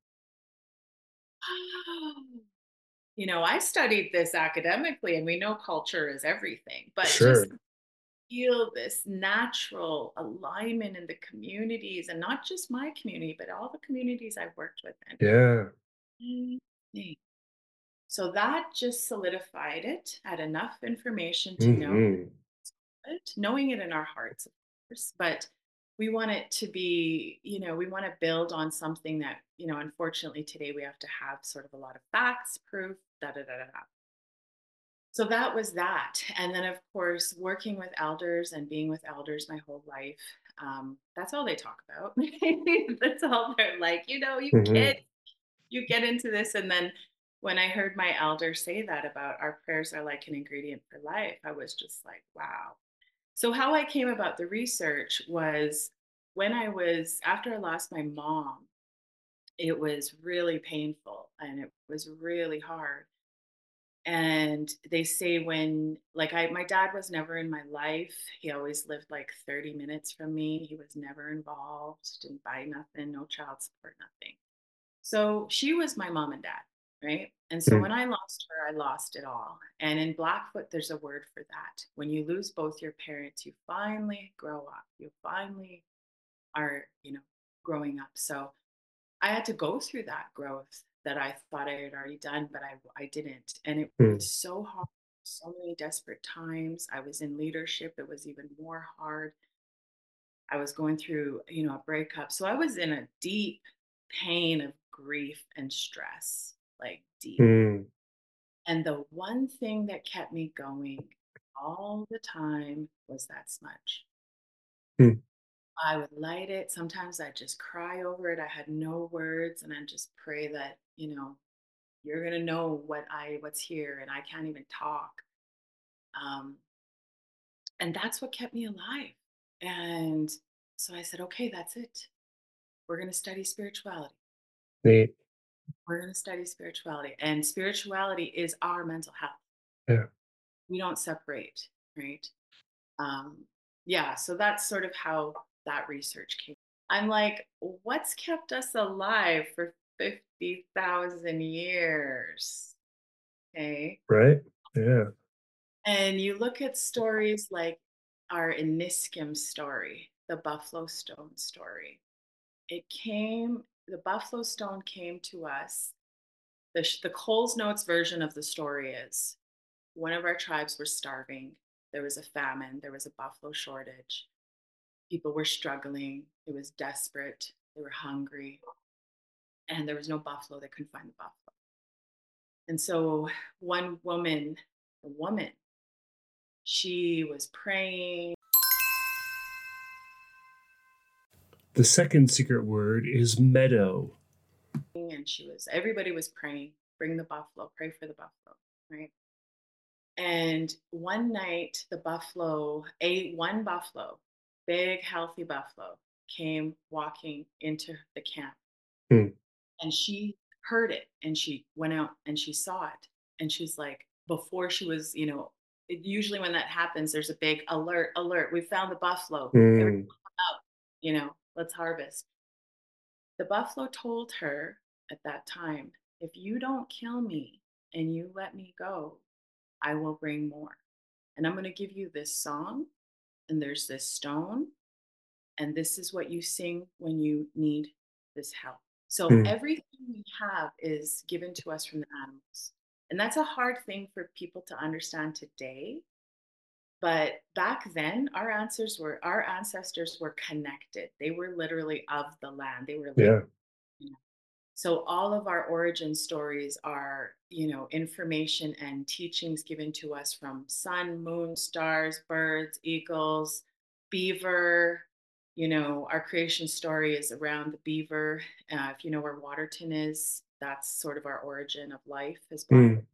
oh, you know, I studied this academically and we know culture is everything, but just Sure. feel this natural alignment in the communities and not just my community, but all the communities I've worked with. And Yeah. amazing. So that just solidified it, had enough information to know Mhm. it, knowing it in our hearts, of course, but we want it to be, you know, we want to build on something that, you know, unfortunately today we have to have sort of a lot of facts, proof, da da da da da. So that was that. And then, of course, working with elders and being with elders my whole life. Um, that's all they talk about. That's all they're like, you know, you Mhm. kids, you get into this. And then when I heard my elder say that about our prayers are like an ingredient for life, I was just like, wow. So, how I came about the research was when I was, after I lost my mom, it was really painful and it was really hard. And they say when, like, I, my dad was never in my life. He always lived like thirty minutes from me. He was never involved, didn't buy nothing, no child support, nothing. So she was my mom and dad, right? And so Mm, when I lost her, I lost it all. And in Blackfoot, there's a word for that. When you lose both your parents, you finally grow up. You finally are, you know, growing up. So I had to go through that growth that I thought I had already done, but I I didn't. And it mm, was so hard, so many desperate times. I was in leadership, it was even more hard. I was going through, you know, a breakup. So I was in a deep pain of grief and stress, like deep. mm, And the one thing that kept me going all the time was that smudge. mm. I would light it. Sometimes I'd just cry over it. I had no words, and I just pray that, you know, you're gonna know what I what's here, and I can't even talk. Um, and that's what kept me alive. And so I said, okay, that's it. We're gonna study spirituality. Neat. We're gonna study spirituality. And spirituality is our mental health. Yeah. We don't separate, right? Um, yeah, so that's sort of how that research came. I'm like, what's kept us alive for fifty thousand years? Okay. Right. Yeah. And you look at stories like our Iniskim story, the Buffalo Stone story. It came, the Buffalo Stone came to us. The, sh- the Coles Notes version of the story is one of our tribes were starving. There was a famine, there was a buffalo shortage. People were struggling. It was desperate. They were hungry. And there was no buffalo. They couldn't find the buffalo. And so one woman, a woman, she was praying The second secret word is meadow. and she was, everybody was praying, bring the buffalo, pray for the buffalo, right? And one night, the buffalo, a one buffalo, big, healthy buffalo, came walking into the camp. Hmm. And she heard it and she went out and she saw it. And she's like, before she was, you know, it, usually when that happens, there's a big alert, alert, we found the buffalo. Everyone Hmm. out, you know, let's harvest. The buffalo told her at that time, if you don't kill me and you let me go, I will bring more. And I'm going to give you this song, and there's this stone, and this is what you sing when you need this help. So Hmm. everything we have is given to us from the animals. And that's a hard thing for people to understand today. But back then, our answers were our ancestors were connected. They were literally of the land. They were like, Yeah. you know, so all of our origin stories are, you know, information and teachings given to us from sun, moon, stars, birds, eagles, beaver. You know, our creation story is around the beaver. Uh, if you know where Waterton is, that's sort of our origin of life as Black. Hmm.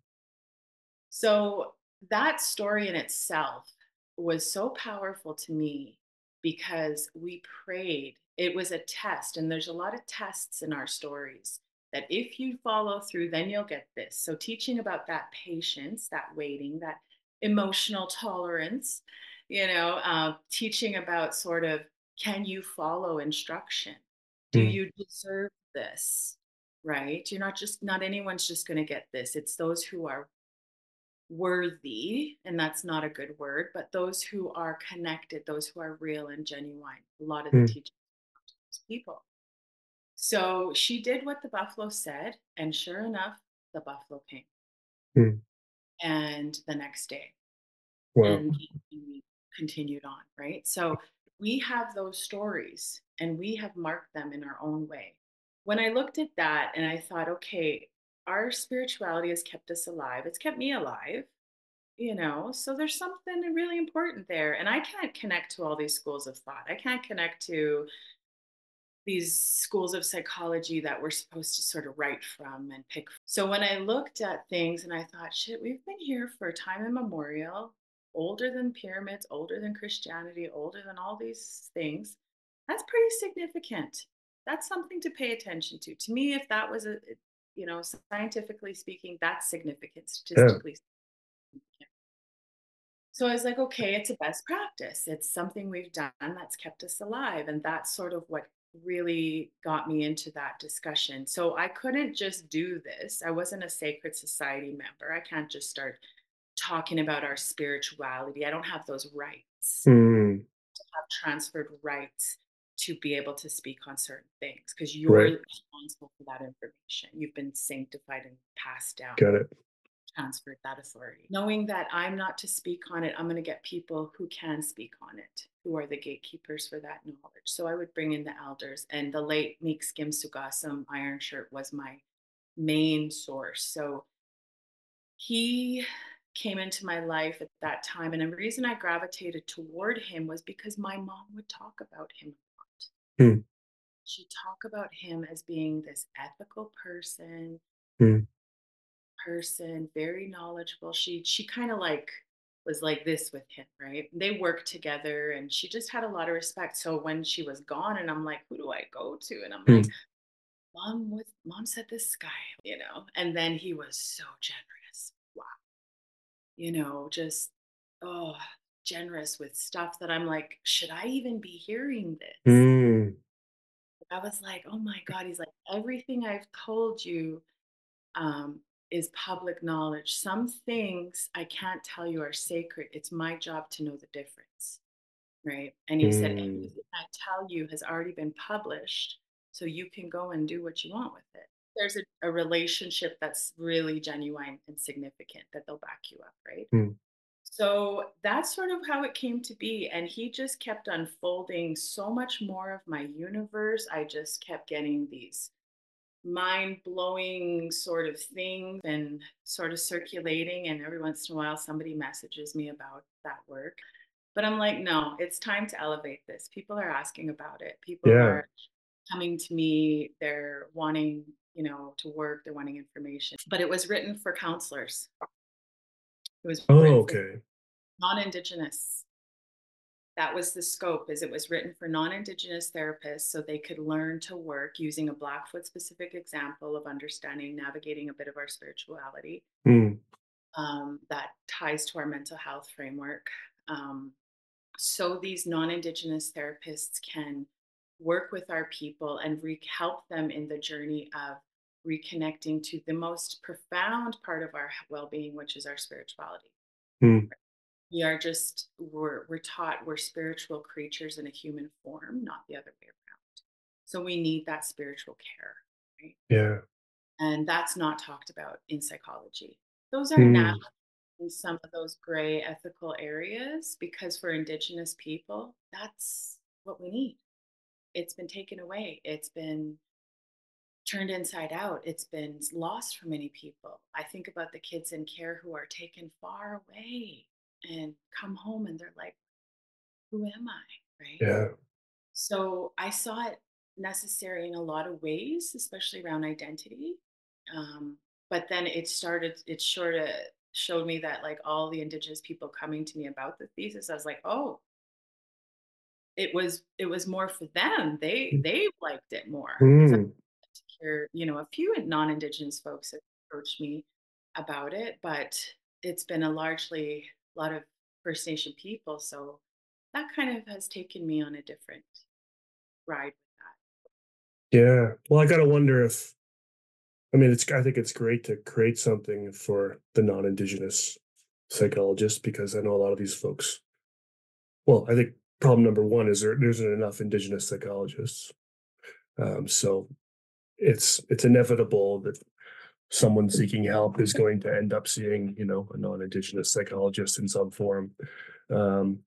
So that story in itself was so powerful to me because we prayed. It was a test, and there's a lot of tests in our stories that if you follow through, then you'll get this. So, teaching about that patience, that waiting, that emotional tolerance, you know, uh, teaching about sort of can you follow instruction? Do Hmm. you deserve this? Right? You're not just, not anyone's just going to get this. It's those who are worthy, and that's not a good word, but those who are connected, those who are real and genuine. A lot of the Hmm. teachers people. So she did what the buffalo said, and sure enough, the buffalo came. Hmm. And the next day, Wow. and we continued on, right? So we have those stories, and we have marked them in our own way. When I looked at that, and I thought, okay, our spirituality has kept us alive. It's kept me alive, you know, so there's something really important there, and I can't connect to all these schools of thought. I can't connect to these schools of psychology that we're supposed to sort of write from and pick. So when I looked at things and I thought, shit, we've been here for time immemorial, older than pyramids, older than Christianity, older than all these things, that's pretty significant. That's something to pay attention to. To me, if that was a, you know, scientifically speaking, that's significant, Yeah. statistically significant. So I was like, okay, it's a best practice. It's something we've done that's kept us alive. And that's sort of what really got me into that discussion. So I couldn't just do this. I wasn't a sacred society member. I can't just start talking about our spirituality. I don't have those rights, Hmm. have transferred rights to be able to speak on certain things because you're Right. responsible for that information. You've been sanctified and passed down, Got it. transferred that authority. Knowing that I'm not to speak on it, I'm going to get people who can speak on it, who are the gatekeepers for that knowledge. So I would bring in the elders, and the late Meek Skim Sugasam Iron Shirt was my main source. So he came into my life at that time. And the reason I gravitated toward him was because my mom would talk about him Mm, She talk about him as being this ethical person, mm, person, very knowledgeable. She she kind of like was like this with him, right? They worked together and she just had a lot of respect. So when she was gone and I'm like, who do I go to? And I'm like, mm, mom with mom said this guy, you know. And then he was so generous. Wow. You know, just oh, generous with stuff that I'm like, should I even be hearing this? mm, I was like, oh my God. He's like, everything I've told you um, is public knowledge. Some things I can't tell you are sacred. It's my job to know the difference. Right. And he said, mm. everything I tell you has already been published. So you can go and do what you want with it. There's a, a relationship that's really genuine and significant that they'll back you up. Right. Mm, So that's sort of how it came to be. And he just kept unfolding so much more of my universe. I just kept getting these mind blowing sort of things and sort of circulating. And every once in a while, somebody messages me about that work. But I'm like, no, it's time to elevate this. People are asking about it. People yeah. are coming to me. They're wanting, you know, to work. They're wanting information. But it was written for counselors. It was Oh, written for okay. non-indigenous. That was the scope, is it was written for non-indigenous therapists so they could learn to work using a Blackfoot specific example of understanding, navigating a bit of our spirituality Mm, um, that ties to our mental health framework. Um, so these non-indigenous therapists can work with our people and re- help them in the journey of reconnecting to the most profound part of our well-being, which is our spirituality. mm, We are just we're we're taught we're spiritual creatures in a human form, not the other way around. So we need that spiritual care, right? yeah. And that's not talked about in psychology. Those are now Mm, in some of those gray ethical areas because for indigenous people, that's what we need. It's been taken away. It's been turned inside out. It's been lost for many people. I think about the kids in care who are taken far away and come home and they're like, who am I? Right. yeah. So I saw it necessary in a lot of ways, especially around identity. Um, but then it started, it sort of showed me that like all the indigenous people coming to me about the thesis, I was like, oh, it was it was more for them. They Mm, they liked it more because I mm, hear, you know, a few non-indigenous folks have approached me about it, but it's been a largely a lot of First Nation people. So that kind of has taken me on a different ride with yeah. Well, I gotta wonder if I mean it's I think it's great to create something for the non-indigenous psychologists because I know a lot of these folks. Well, I think problem number one is there there isn't enough indigenous psychologists. Um, so it's it's inevitable that someone seeking help is going to end up seeing, you know, a non-indigenous psychologist in some form. Um,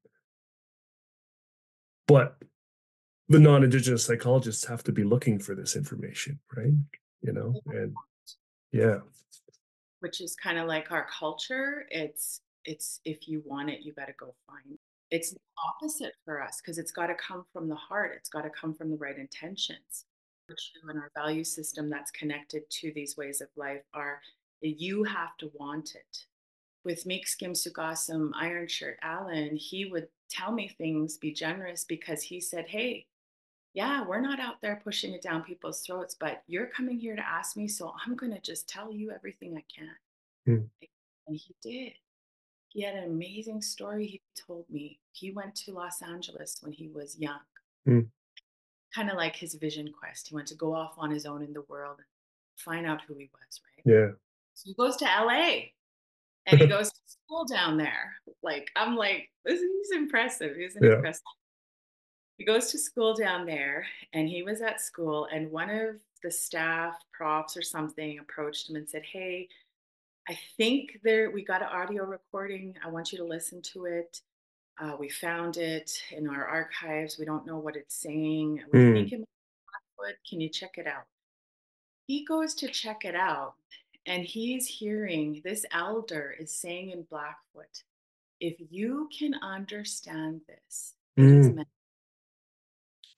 but the non-indigenous psychologists have to be looking for this information, right? You know, that. and yeah. Which is kind of like our culture. It's it's if you want it, you got to go find. It. It's the opposite for us because it's got to come from the heart. It's got to come from the right intentions. Virtue and our value system that's connected to these ways of life are you have to want it. With Meek Skim Sugasum Iron Shirt Allen, he would tell me things, be generous because he said, hey, yeah, we're not out there pushing it down people's throats, but you're coming here to ask me, so I'm going to just tell you everything I can. Mm, And he did. He had an amazing story he told me. He went to Los Angeles when he was young, mm, kind of like his vision quest. He went to go off on his own in the world and find out who he was, right? yeah. So he goes to L A and he goes to school down there. Like, I'm like, this he's impressive. He's an Yeah. impressive. He goes to school down there and he was at school and one of the staff profs or something approached him and said, hey, I think there we got an audio recording. I want you to listen to it. Uh, we found it in our archives. We don't know what it's saying. We Mm, think it might be good. Can you check it out? He goes to check it out and he's hearing this elder is saying in Blackfoot, if you can understand this, it is mm, meant.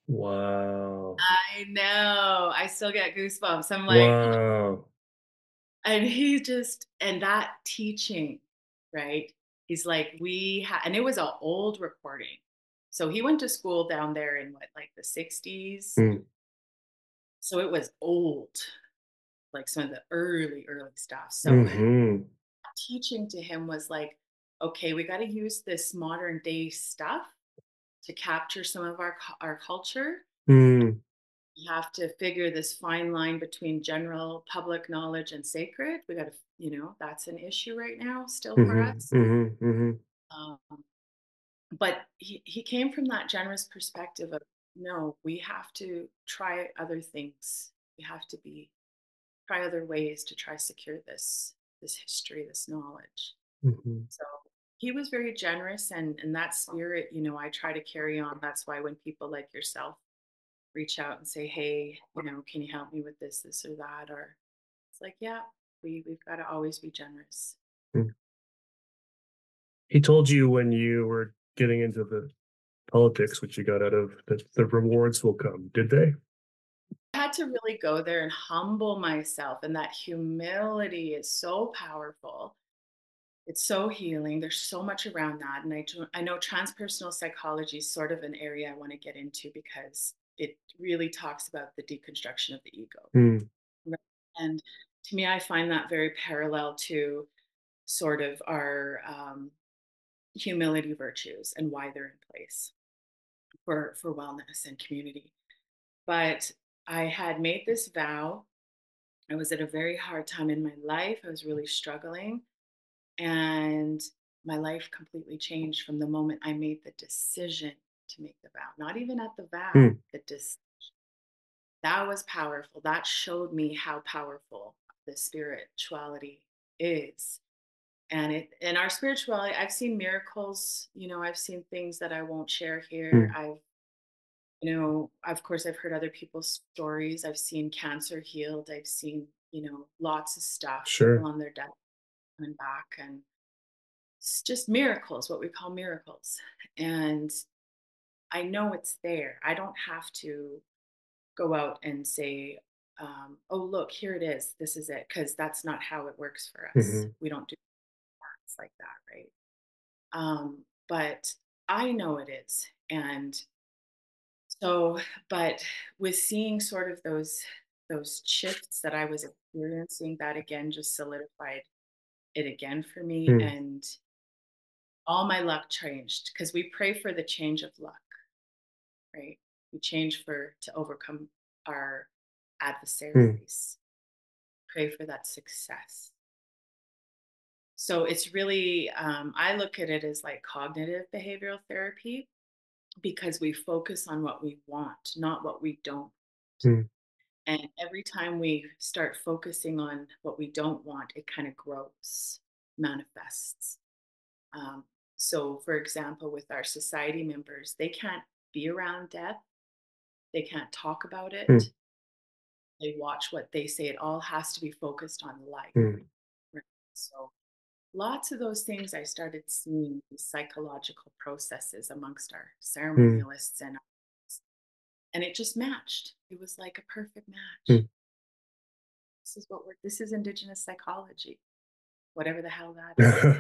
Wow. I know. I still get goosebumps. I'm like, Wow. and he just, and that teaching, right? He's like, we had, and it was an old recording. So he went to school down there in what, like the sixties. Mm. So it was old, like some of the early, early stuff. So Mhm. teaching to him was like, okay, we got to use this modern day stuff to capture some of our cu- our culture. Mm. We have to figure this fine line between general public knowledge and sacred. We got to, you know, that's an issue right now still for Mhm. us. Mhm. Mhm. Um, but he, he came from that generous perspective of no, we have to try other things. We have to be try other ways to try secure this this history, this knowledge. Mhm. So he was very generous, and and that spirit, you know, I try to carry on. That's why when people like yourself reach out and say, hey, you know, can you help me with this, this or that? Or it's like, yeah, we, we've got to always be generous. Mm. He told you when you were getting into the politics, which you got out of, that the rewards will come. Did they? I had to really go there and humble myself. And that humility is so powerful. It's so healing. There's so much around that. And I, do- I know transpersonal psychology is sort of an area I want to get into because it really talks about the deconstruction of the ego. Mm. Right. And to me, I find that very parallel to sort of our um, humility virtues and why they're in place for for wellness and community. But I had made this vow. I was at a very hard time in my life. I was really struggling, and my life completely changed from the moment I made the decision to make the vow. Not even at the vow, Mm. the dis- that was powerful. That showed me how powerful the spirituality is. And it in our spirituality, I've seen miracles, you know, I've seen things that I won't share here. Mm. I've, you know, of course I've heard other people's stories. I've seen cancer healed. I've seen, you know, lots of stuff, people Sure. on their death coming back, and it's just miracles, what we call miracles. And I know it's there. I don't have to go out and say, um, oh, look, here it is. This is it. Because that's not how it works for us. Mhm. We don't do things like that, right? Um, but I know it is. And so, but with seeing sort of those those shifts that I was experiencing, that again just solidified it again for me. Mm. And all my luck changed because we pray for the change of luck, right? We change for to overcome our Mm. adversaries, pray for that success. So it's really, um, I look at it as like cognitive behavioral therapy because we focus on what we want, not what we don't. Mm. And every time we start focusing on what we don't want, it kind of grows, manifests. Um, so, for example, with our society members, they can't be around death, they can't talk about it, Mm. they watch what they say. It all has to be focused on life. Mm. Right? So, lots of those things I started seeing these psychological processes amongst our Mm. ceremonialists and and it just matched. It was like a perfect match. Mm. This is what we're this is indigenous psychology, whatever the hell that is.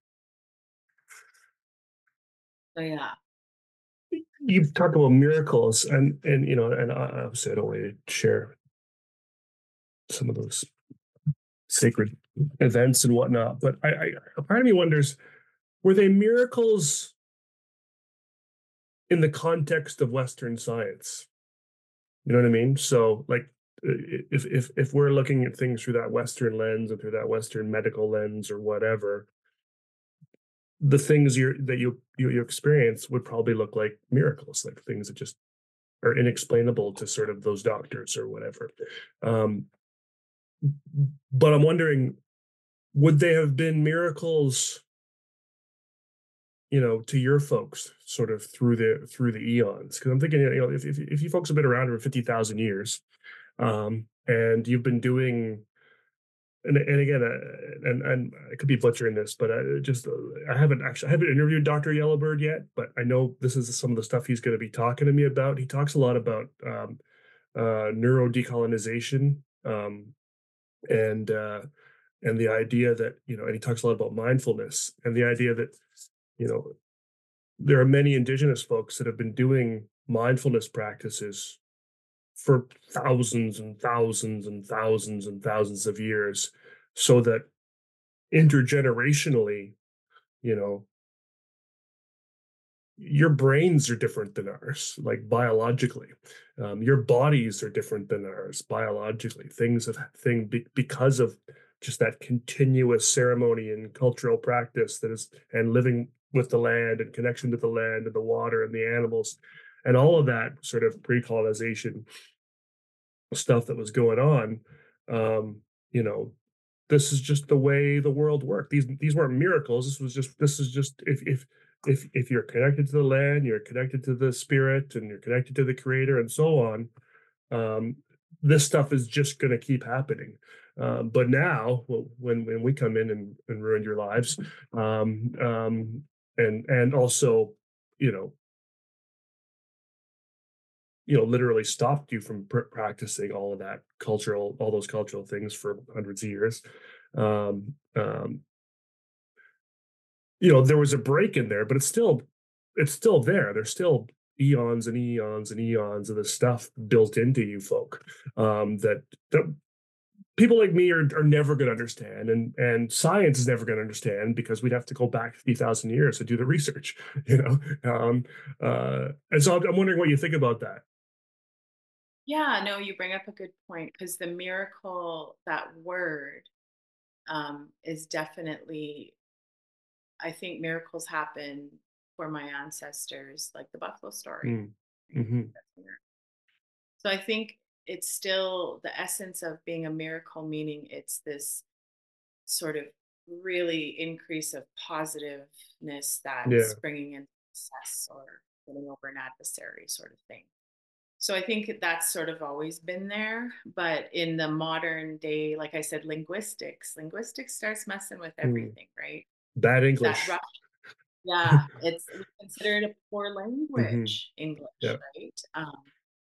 So yeah. You've talked about miracles, and and you know, and I- obviously, I don't want to share some of those sacred events and whatnot, but I, I a part of me wonders, were they miracles in the context of Western science? You know what I mean? So, like, uh, if if if we're looking at things through that Western lens and through that Western medical lens or whatever, the things you that you you you experience would probably look like miracles, like things that just are inexplainable to sort of those doctors or whatever. Um, but I'm wondering, would they have been miracles, you know, to your folks, sort of through the through the eons? Because I'm thinking, you know, if, if if you folks have been around for fifty thousand years, um, and you've been doing and and again, uh, and and I could be butchering this, but I just uh, I haven't actually I haven't interviewed Doctor Yellowbird yet, but I know this is some of the stuff he's going to be talking to me about. He talks a lot about um, uh, neuro decolonization, um, and uh, and the idea that, you know, and he talks a lot about mindfulness and the idea that, you know, there are many indigenous folks that have been doing mindfulness practices for thousands and thousands and thousands and thousands of years, so that intergenerationally, you know, your brains are different than ours, like biologically. Um, your bodies are different than ours biologically. Things have thing be, because of just that continuous ceremony and cultural practice that is, and living with the land and connection to the land and the water and the animals, and all of that sort of pre-colonization stuff that was going on. Um, you know, this is just the way the world worked. These these weren't miracles. This was just this is just if if if if you're connected to the land, you're connected to the spirit, and you're connected to the creator, and so on. Um, this stuff is just going to keep happening. Um, but now, well, when when we come in and, and ruin your lives, um, um, and and also, you know, you know, literally stopped you from pr- practicing all of that cultural, all those cultural things for hundreds of years. Um, um, you know, there was a break in there, but it's still, it's still there. There's still eons and eons and eons of this stuff built into you folk, um, that that people like me are, are never going to understand, and and science is never going to understand, because we'd have to go back fifty thousand years to do the research, you know. Um, uh, and so I'm, I'm wondering what you think about that. Yeah, no, you bring up a good point because the miracle, that word, um, is definitely, I think miracles happen for my ancestors, like the buffalo story. Mm. Hmm. That's a miracle. So I think it's still the essence of being a miracle, meaning it's this sort of really increase of positiveness Yeah. that's bringing in success or getting over an adversary sort of thing. So I think that's sort of always been there. But in the modern day, like I said, linguistics, linguistics starts messing with Mm. everything, right? Bad That English. rough, yeah, it's we consider it a poor Hmm. language, English, Yeah. right? Um,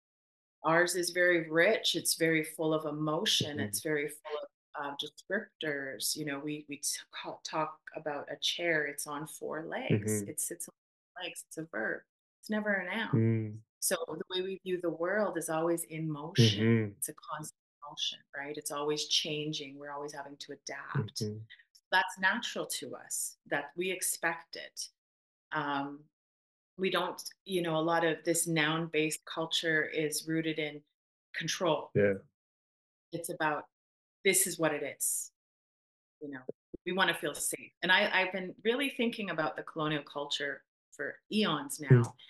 ours is very rich. It's very full of emotion. Mhm. It's very full of uh, descriptors. You know, we we t- ca- talk about a chair. It's on four legs. Mhm. It sits on four legs. It's a verb. It's never a noun. Mm. So the way we view the world is always in motion. Mhm. It's a constant motion, right? It's always changing. We're always having to adapt. Mhm. That's natural to us. That we expect it. Um, we don't, you know, a lot of this noun-based culture is rooted in control. Yeah. It's about this is what it is. You know, we want to feel safe. And I, I've been really thinking about the colonial culture for eons Mm. now,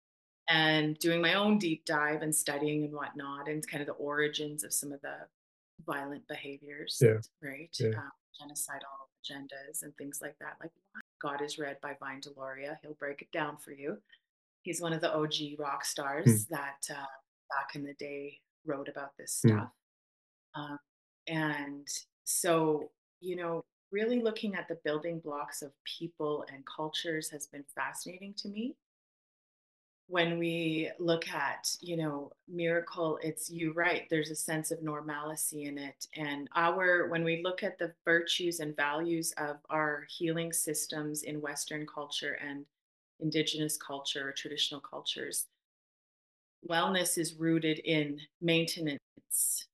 and doing my own deep dive and studying and whatnot, and kind of the origins of some of the violent behaviors, Yeah. right? Yeah. Um, genocidal agendas and things like that. Like God is Read by Vine Deloria. He'll break it down for you. He's one of the O G rock Mm. stars that uh, back in the day wrote about this Mm. stuff. Um, and so, you know, really looking at the building blocks of people and cultures has been fascinating to me. When we look at, you know, miracle, it's you right, there's a sense of normalcy in it. And our, when we look at the virtues and values of our healing systems in Western culture and indigenous culture or traditional cultures, wellness is rooted in maintenance,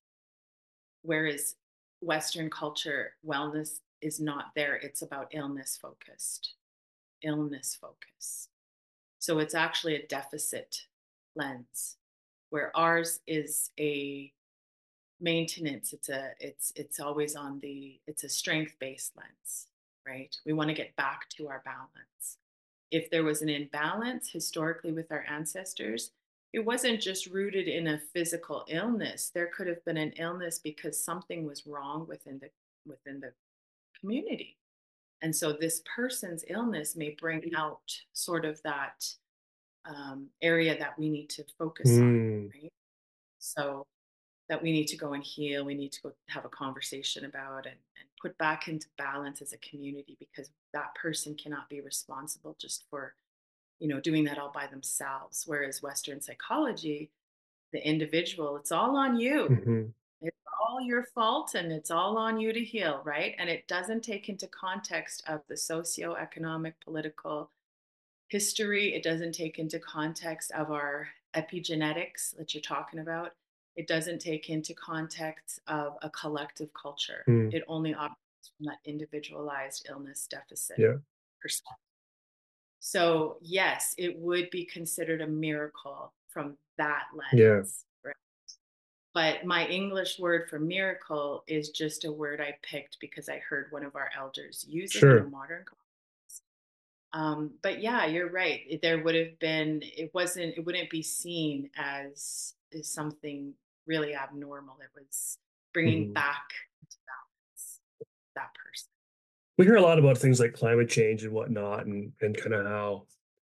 whereas Western culture, wellness is not there. It's about illness focused, illness focused. So it's actually a deficit lens, where ours is a maintenance. It's a it's it's always on the it's a strength based lens, right? We want to get back to our balance. If there was an imbalance historically with our ancestors, it wasn't just rooted in a physical illness. There could have been an illness because something was wrong within the within the community. And so this person's illness may bring out sort of that um, area that we need to focus on, Mm. right? So that we need to go and heal. We need to go have a conversation about and, and put back into balance as a community, because that person cannot be responsible just for, you know, doing that all by themselves. Whereas Western psychology, the individual, it's all on you. Hmm. It's all your fault and it's all on you to heal, right? And it doesn't take into context of the socio-economic, political history. It doesn't take into context of our epigenetics that you're talking about. It doesn't take into context of a collective culture. Mm. It only operates from that individualized illness deficit Yeah. perspective. So, yes, it would be considered a miracle from that Yeah. lens, right? But my English word for miracle is just a word I picked because I heard one of our elders use it in a Sure. modern context. Um, but yeah, you're right. It- There would have been, it wasn't, it wouldn't be seen as, as something really abnormal. It was bringing Hmm. back to balance that person. We hear a lot about things like climate change and whatnot, and and kind of how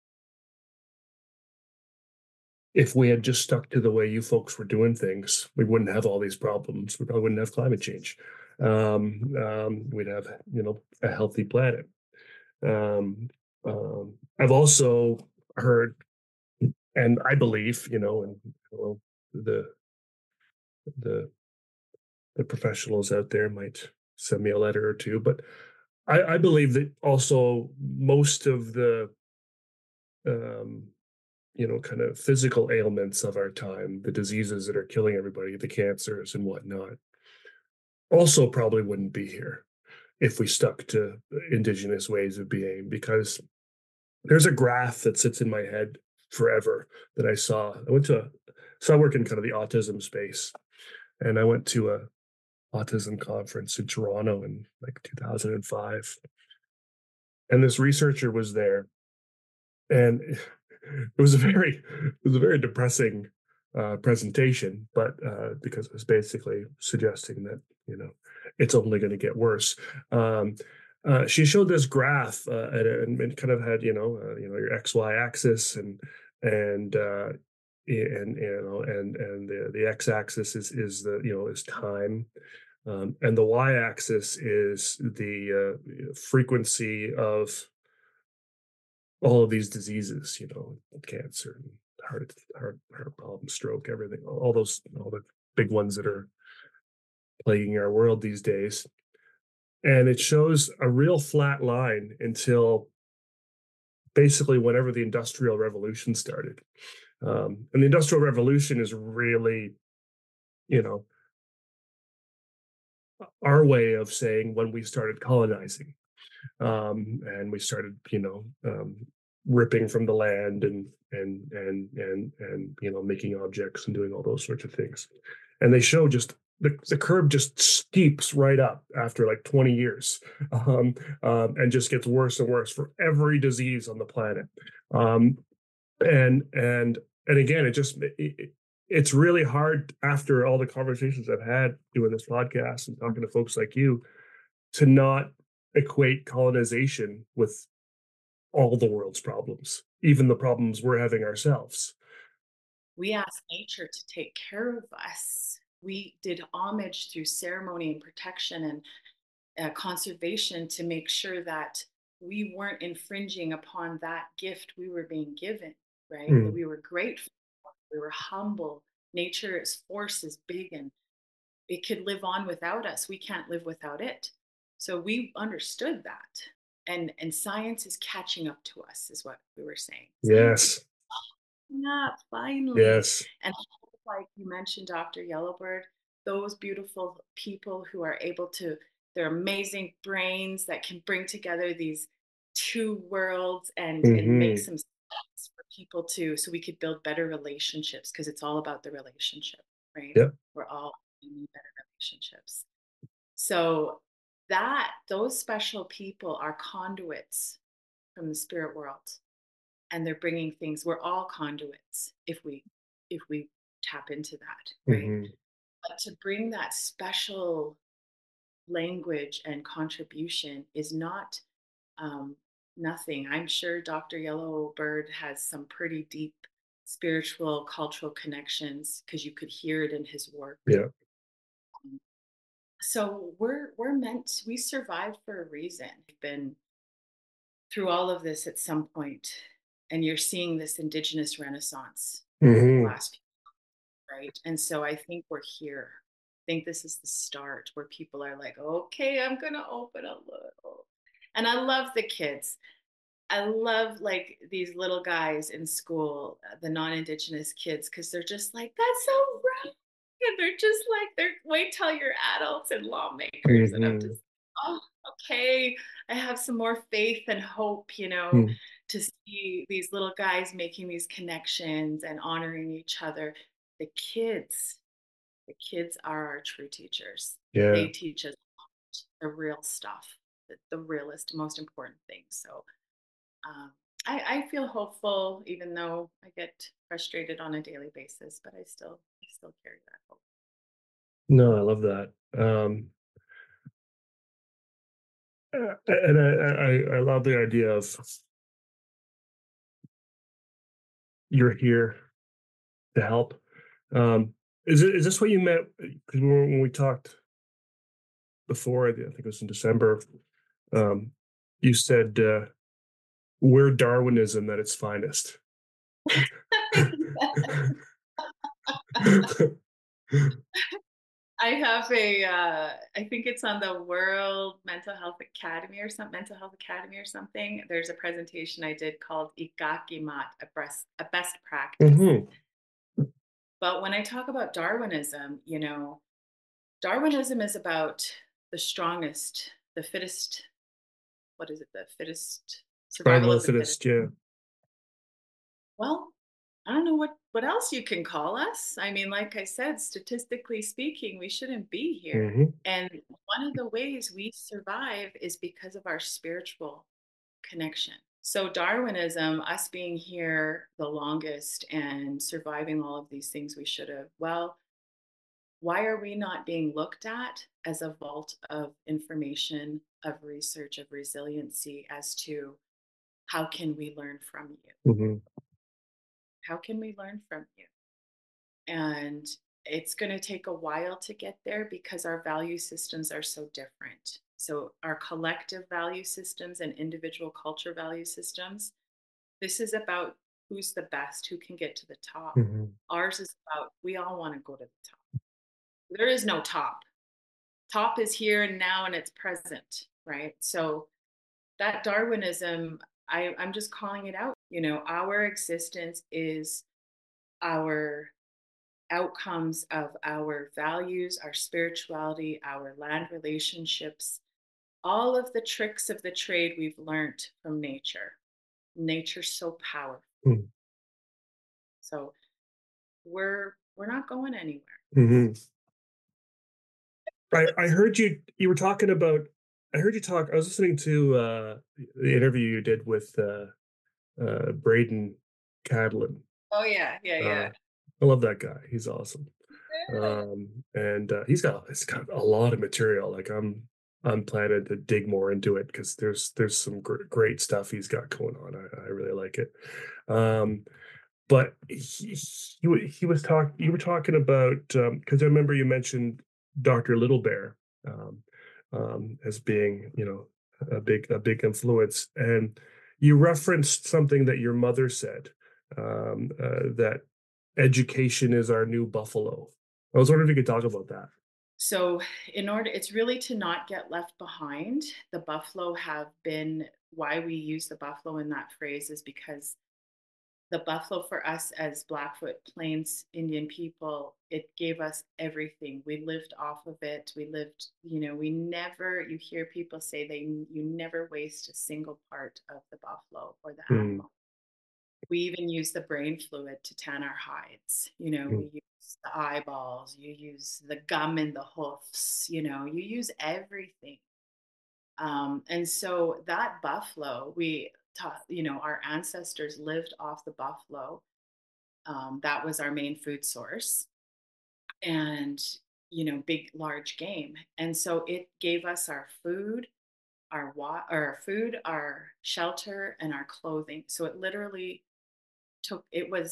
if we had just stuck to the way you folks were doing things, we wouldn't have all these problems. We probably wouldn't have climate change. Um, um, we'd have, you know, a healthy planet. Um, um, I've also heard, and I believe, you know, and well, the the the professionals out there might send me a letter or two, but I, I believe that also most of the um, you know, kind of physical ailments of our time, the diseases that are killing everybody, the cancers and whatnot, also probably wouldn't be here if we stuck to indigenous ways of being. Because there's a graph that sits in my head forever that I saw. I went to a, so I work in kind of the autism space, and I went to a autism conference in Toronto in like two thousand five, and this researcher was there, and it was a very it was a very depressing uh, presentation, but uh, because it was basically suggesting that, you know, it's only going to get worse. Um, uh, she showed this graph, uh, and, and kind of had, you know, uh, you know, your X Y axis, and and uh, and you know and and the the X axis is is the, you know, is time, um, and the Y axis is the uh, frequency of all of these diseases, you know, cancer and heart, heart, heart problem, stroke, everything, all those, all the big ones that are plaguing our world these days. And it shows a real flat line until basically whenever the Industrial Revolution started. Um, and the Industrial Revolution is really, you know, our way of saying when we started colonizing, um, and we started, you know, um, ripping from the land, and and and and and you know, making objects and doing all those sorts of things. And they show just the, the curve just steeps right up after like twenty years, um, um, and just gets worse and worse for every disease on the planet. Um, and and and again, it just it, it's really hard after all the conversations I've had doing this podcast and talking to folks like you to not equate colonization with all the world's problems, even the problems we're having ourselves. We asked nature to take care of us. We did homage through ceremony and protection and uh, conservation to make sure that we weren't infringing upon that gift we were being given, right? That Mm, we were grateful, we were humble. Nature's force is big and it could live on without us. We can't live without it. So we understood that. And and science is catching up to us, is what we were saying. Science is yes, catching up finally. yes. And like you mentioned, Doctor Yellowbird, those beautiful people who are able to, they're amazing brains that can bring together these two worlds and and make Hmm. some sense for people to, so we could build better relationships, because it's all about the relationship, right? Yep. We're all need better relationships. So that those special people are conduits from the spirit world, and they're bringing things. We're all conduits if we if we tap into that, right? Hmm. But to bring that special language and contribution is not um, nothing. I'm sure Doctor Yellowbird has some pretty deep spiritual, cultural connections because you could hear it in his work. Yeah. So we're we're meant we survived for a reason. We've been through all of this at some point, and you're seeing this indigenous renaissance the Hmm. last few, right? And so I think we're here. I think this is the start where people are like, okay, I'm gonna open a little. And I love the kids. I love like these little guys in school, uh, the non-indigenous kids, because they're just like, that's so right. And they're just like, they're wait till you're adults and lawmakers. And I'm Hmm. just, oh, okay. I have some more faith and hope, you know, Hmm. to see these little guys making these connections and honoring each other. The kids, the kids are our true teachers. Yeah. They teach us the real stuff, the, the realest, most important things. So um, I, I feel hopeful, even though I get frustrated on a daily basis, but I still, I still carry that hope. No, I love that. Um, uh, and I, I, I love the idea of you're here to help. Um, is it is this what you meant? Because when we talked before, I think it was in December. Um, you said uh, we're Darwinism at its finest. I have a, uh, I think it's on the World Mental Health Academy or some Mental Health Academy or something. There's a presentation I did called Ikakimat, a best, a best practice. Hmm. But when I talk about Darwinism, you know, Darwinism is about the strongest, the fittest. What is it? The fittest, survival Survival of of the the fittest. fittest. Yeah. Well, I don't know what what else you can call us. I mean, like I said, statistically speaking, we shouldn't be here. Hmm. And one of the ways we survive is because of our spiritual connection. So Darwinism, us being here the longest and surviving all of these things we should have, well, why are we not being looked at as a vault of information, of research, of resiliency as to how can we learn from you? Hmm. How can we learn from you? And it's going to take a while to get there because our value systems are so different. So, our collective value systems and individual culture value systems, this is about who's the best, who can get to the top. Hmm. Ours is about we all want to go to the top. There is no top. Top is here and now and it's present, right? So, that Darwinism, I, I'm just calling it out. You know, our existence is our outcomes of our values, our spirituality, our land relationships, all of the tricks of the trade we've learned from nature. Nature's so powerful. So we're we're not going anywhere. Hmm. I, I heard you you were talking about I heard you talk I was listening to uh the interview you did with uh uh Braden Cadlin. Oh yeah, yeah, uh yeah. I love that guy, he's awesome. Um and uh he's got he's got a lot of material. Like i'm i'm planning to dig more into it because there's there's some gr- great stuff he's got going on. I, I really like it. um but he he, wa- he was talking you were talking about, um because I remember you mentioned Dr. Little Bear, um, um, as being, you know, a big a big influence, and you referenced something that your mother said, um, uh, that education is our new buffalo. I was wondering if you could talk about that. So in order, it's really to not get left behind. The buffalo have been why we use the buffalo in that phrase is because the buffalo for us as Blackfoot Plains Indian people, it gave us everything. We lived off of it. We lived, you know, we never, you hear people say they, you never waste a single part of the buffalo or the Mm, animal. We even use the brain fluid to tan our hides. You know, mm, we use the eyeballs, you use the gum in the hoofs, you know, you use everything. Um, and so that buffalo, we taught, you know, our ancestors lived off the buffalo. Um, that was our main food source and, you know, big, large game. And so it gave us our food, our wa- or our food, our shelter, and our clothing. So it literally took, it was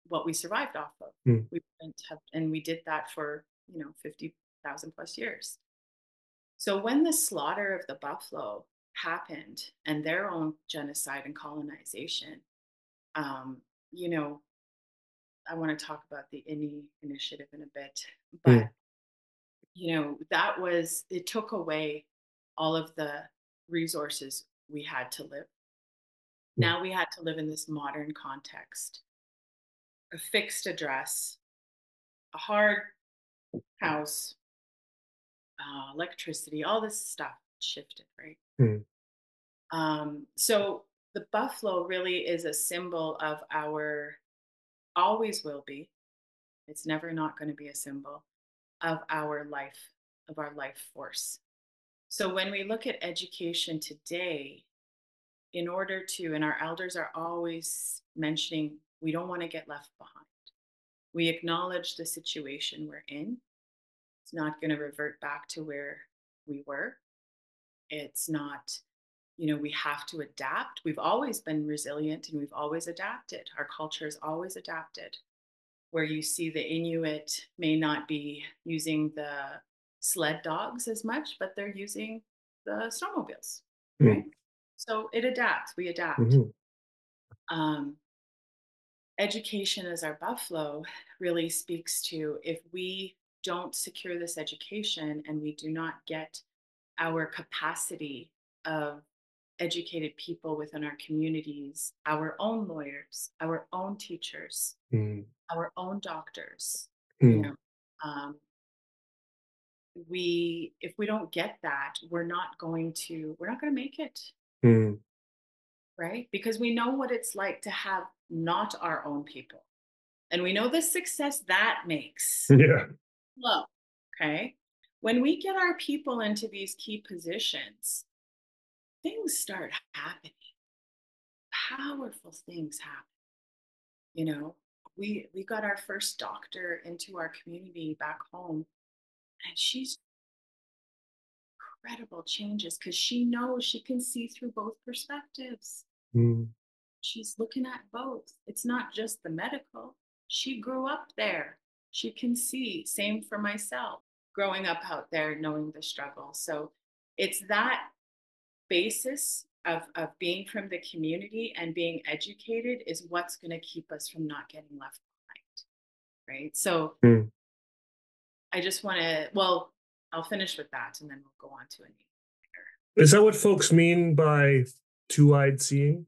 what we survived off of. Mm. We wouldn't have, and we did that for, you know, fifty thousand plus years. So when the slaughter of the buffalo happened and their own genocide and colonization, um, you know, I want to talk about the INI initiative in a bit, but Mm. you know, that was, it took away all of the resources we had to live. Mm. Now we had to live in this modern context, a fixed address, a hard house, uh, electricity, all this stuff shifted, right? Mm. Um, so the buffalo really is a symbol of our, always will be, it's never not going to be a symbol of our life, of our life force. So when we look at education today, in order to, and our elders are always mentioning, we don't want to get left behind. We acknowledge the situation we're in. It's not going to revert back to where we were. It's not, you know, we have to adapt. We've always been resilient and we've always adapted. Our culture has always adapted. Where you see the Inuit may not be using the sled dogs as much, but they're using the snowmobiles, Mm. right? So it adapts, we adapt. Mhm. Um, education as our buffalo really speaks to, if we don't secure this education and we do not get our capacity of educated people within our communities, our own lawyers, our own teachers, Mm. our own doctors, you Mm. know, um, we, if we don't get that, we're not going to, we're not going to make it, Mm. right? Because we know what it's like to have not our own people. And we know the success that makes. Yeah. Well, okay. When we get our people into these key positions, things start happening. Powerful things happen. You know, we we got our first doctor into our community back home, and she's incredible changes because she knows she can see through both perspectives. Mm. She's looking at both. It's not just the medical. She grew up there. She can see. Same for myself, growing up out there, knowing the struggle. So it's that basis of, of being from the community and being educated is what's going to keep us from not getting left behind. Right. So Mm. I just want to, well, I'll finish with that and then we'll go on to a new. Is that what folks mean by two-eyed seeing,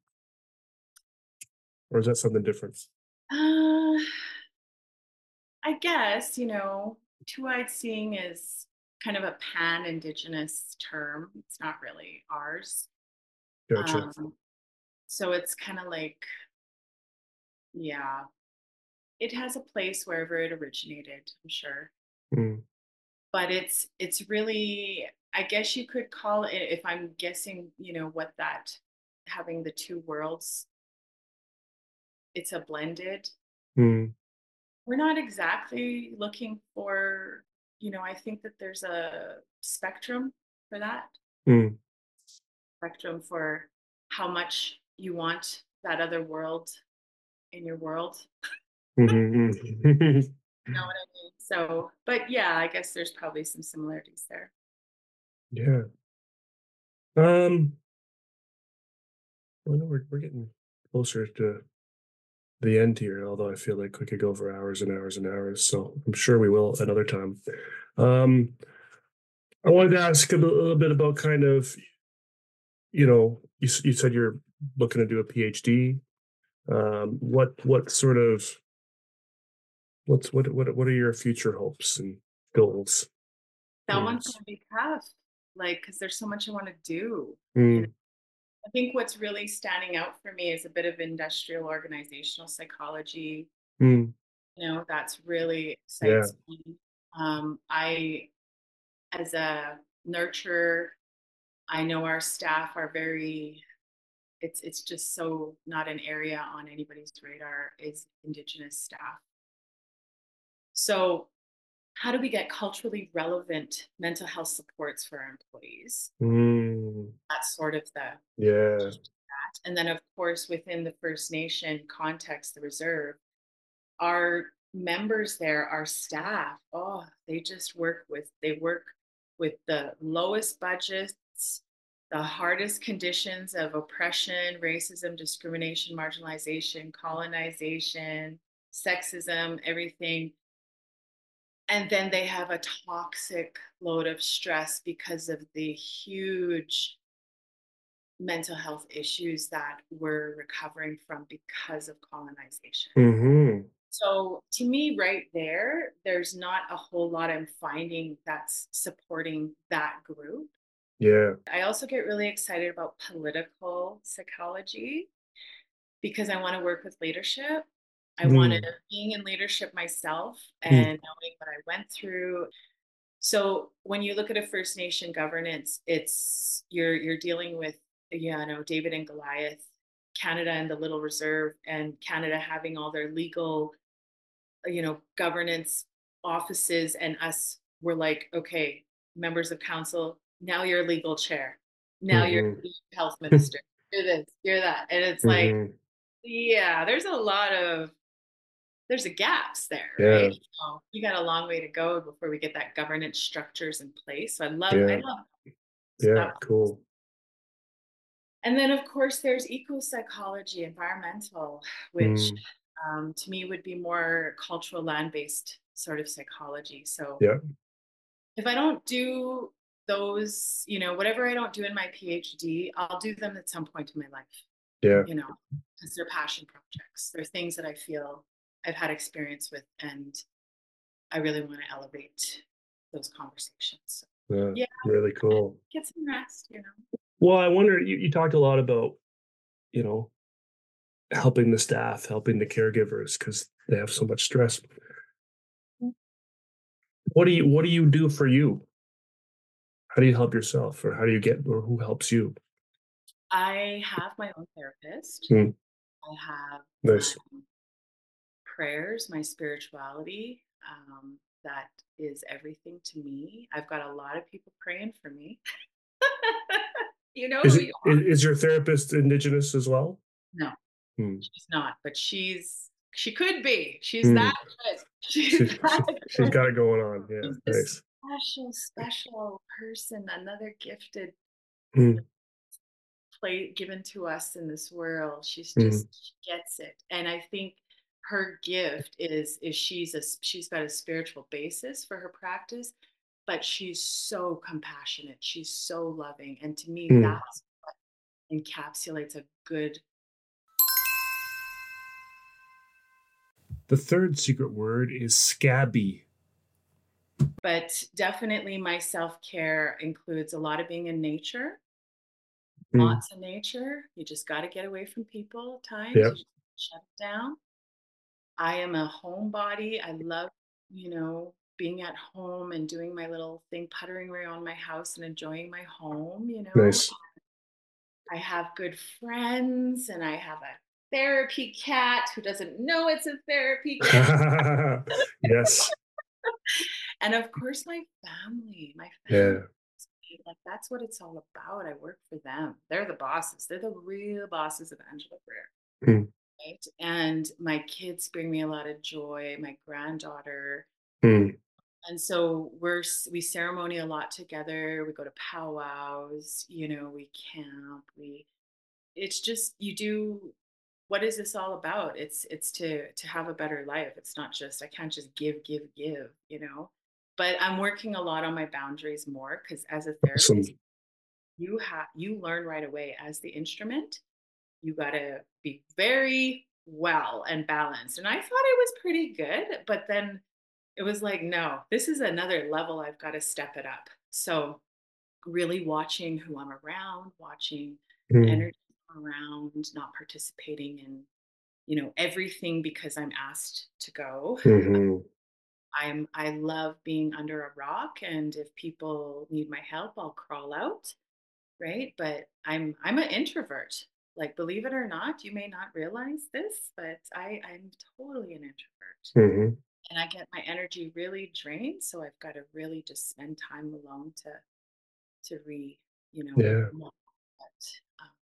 or is that something different? Uh, I guess, you know, two-eyed seeing is kind of a pan-indigenous term. It's not really ours. Gotcha. Um, so it's kind of like, yeah, it has a place wherever it originated, I'm sure. Mm. But it's it's really, I guess you could call it, if I'm guessing, you know, what that, having the two worlds, it's a blended. Mm. We're not exactly looking for, you know, I think that there's a spectrum for that, Mm. spectrum for how much you want that other world in your world. Mhm, mhm. You know what I mean? So, but yeah, I guess there's probably some similarities there. Yeah. Um, well, no, we're we're getting closer to the end here, although I feel like we could go for hours and hours and hours, so I'm sure we will another time. Um, I wanted to ask a little little bit about kind of, you know, you s- you said you're looking to do a PhD. Um, what what sort of what's what what what are your future hopes and goals, That one's dreams? gonna be tough, like, because there's so much I want to do. You know, Mm. I think what's really standing out for me is a bit of industrial organizational psychology. Mm. You know, that's really Yeah. excites me. Um, I, as a nurturer, I know our staff are very, it's it's just so not an area on anybody's radar is Indigenous staff. So how do we get culturally relevant mental health supports for our employees? Mm. That's sort of the that. Yeah. And then of course within the First Nation context, the reserve, our members there, our staff, oh, they just work with they work with the lowest budgets, the hardest conditions of oppression, racism, discrimination, marginalization, colonization, sexism, everything. And then they have a toxic load of stress because of the huge mental health issues that we're recovering from because of colonization. Mm-hmm. So to me, right there, there's not a whole lot I'm finding that's supporting that group. Yeah. I also get really excited about political psychology because I want to work with leadership. I want to Mm. being in leadership myself Mm. and knowing what I went through. So when you look at a First Nation governance, it's you're you're dealing with yeah, you know, David and Goliath, Canada and the Little Reserve, and Canada having all their legal, you know, governance offices, and us we're like, okay, members of council, now you're legal chair, now you're Mm-hmm. health minister, you're this, you're that, and it's like, Mm-hmm. yeah, there's a lot of there's a gaps there, right? Yeah. So you got a long way to go before we get that governance structures in place. So I love, I Yeah. love Yeah. that. Cool. And then of course there's eco psychology, environmental, which Mm. um, to me would be more cultural land based sort of psychology. So Yeah. if I don't do those, you know, whatever I don't do in my PhD, I'll do them at some point in my life, Yeah. you know, because they're passion projects. They're things that I feel I've had experience with and I really want to elevate those conversations. So, Yeah. yeah, Really cool. get some rest, you know. Well, I wonder, you, you talked a lot about, you know, helping the staff, helping the caregivers because they have so much stress. What do you what do you do for you? How do you help yourself, or how do you get, or who helps you? I have my own therapist. Mm. I have my Nice. prayers, my spirituality. Um, that is everything to me. I've got a lot of people praying for me. You know Is who it you is, are. is your therapist indigenous as well? No, Mm. she's not, but she's she could be. She's that Mm. good. She's She, that she she's good. got it going on. Yeah, She's this nice. special, special person, another gifted Mm. play given to us in this world. She's Mm. just she gets it, and I think her gift is is she's a she's got a spiritual basis for her practice, but she's so compassionate. She's so loving, and to me, Mm. that's what encapsulates a good. The third secret word is scabby. But definitely, my self care includes a lot of being in nature, Mm. lots of nature. You just got to get away from people at times. You Yep. just shut it down. I am a homebody. I love, you know, being at home and doing my little thing, puttering around my house and enjoying my home, you know. Nice. I have good friends and I have a therapy cat who doesn't know it's a therapy cat. Yes. And of course, my family, my family. Yeah. Like that's what it's all about. I work for them. They're the bosses. They're the real bosses of Angela Freer. Mm. Right? And my kids bring me a lot of joy. My granddaughter, Mm. and so we're we ceremony a lot together. We go to powwows, you know, we camp, we it's just you do what is this all about? It's it's to to have a better life. It's not just I can't just give, give, give, you know. But I'm working a lot on my boundaries more because as a Awesome. therapist, you have you learn right away as the instrument. You gotta be very well and balanced. And I thought I was pretty good, but then it was like, no, this is another level. I've got to step it up. So really watching who I'm around, watching the Mm. energy around, not participating in, you know, everything because I'm asked to go. Hmm. I'm I love being under a rock and if people need my help, I'll crawl out, right? But I'm I'm an introvert. Like believe it or not, you may not realize this, but I I'm totally an introvert Hmm. and I get my energy really drained. So I've got to really just spend time alone to to re, you know, Yeah. not, um,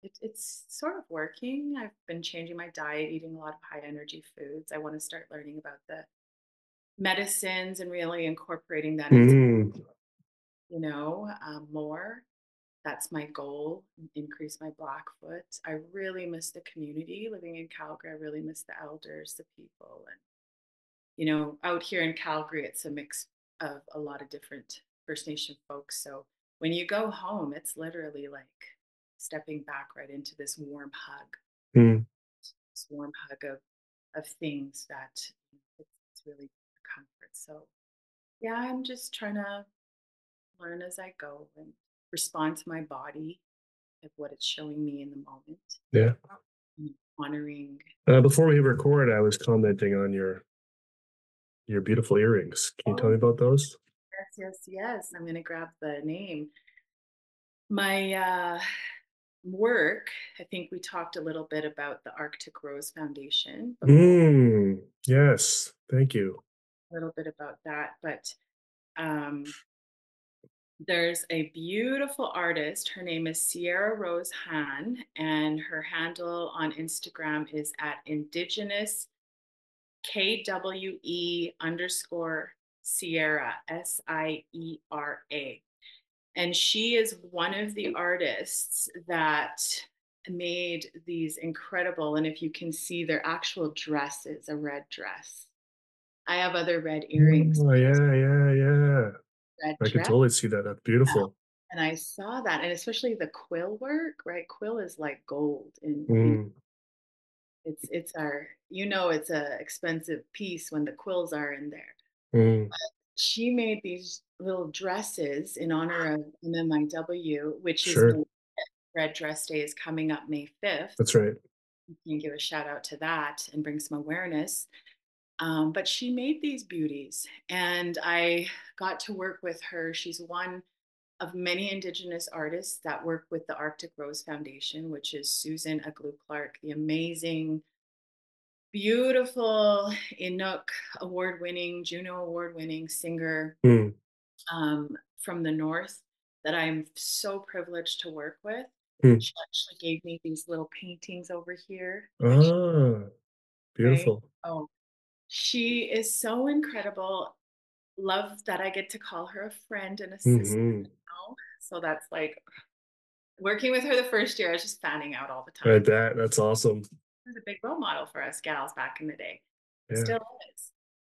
it, it's sort of working. I've been changing my diet, eating a lot of high energy foods. I want to start learning about the medicines and really incorporating that into, Mm, you know, um, more. That's my goal, increase my Blackfoot. I really miss the community living in Calgary. I really miss the elders, the people. And, you know, out here in Calgary, it's a mix of a lot of different First Nation folks. So when you go home, it's literally like stepping back right into this warm hug, mm. this warm hug of, of things that it's, it's really a comfort. So, yeah, I'm just trying to learn as I go and respond to my body of what it's showing me in the moment, Yeah. and honoring. Uh, before we hit record, I was commenting on your your beautiful earrings. Can you tell Oh, me about those? yes, yes, yes. I'm going to grab the name. My uh, work, I think we talked a little bit about the Arctic Rose Foundation before, Mm, yes. Thank you. a little bit about that. But um, there's a beautiful artist. Her name is Sierra Rose Han, and her handle on Instagram is at Indigenous K W E underscore Sierra, S I E R A. And she is one of the artists that made these incredible, and if you can see their actual dresses, a red dress. I have other red earrings, Oh, but this yeah, yeah, yeah. red I could dress, totally see that. That's beautiful. and I saw that, and especially the quill work, right? Quill is like gold in, in Mm, it's it's our, you know, it's a expensive piece when the quills are in there. mm. She made these little dresses in honor of M M I W, which is Sure. May fifth. Red Dress Day is coming up May fifth. That's right. You can give a shout out to that and bring some awareness. Um, but she made these beauties, and I got to work with her. She's one of many Indigenous artists that work with the Arctic Rose Foundation, which is Susan Aglu Clark, the amazing, beautiful Inuk award winning, Juno award winning singer, Mm, um, from the North that I'm so privileged to work with. mm. She actually gave me these little paintings over here. Actually, Ah, right? beautiful. Oh, she is so incredible. Love that I get to call her a friend and a sister Hmm. now. So that's like working with her the first year, I was just fanning out all the I time. bet. That's awesome. She was a big role model for us gals back in the day. Yeah. Still is.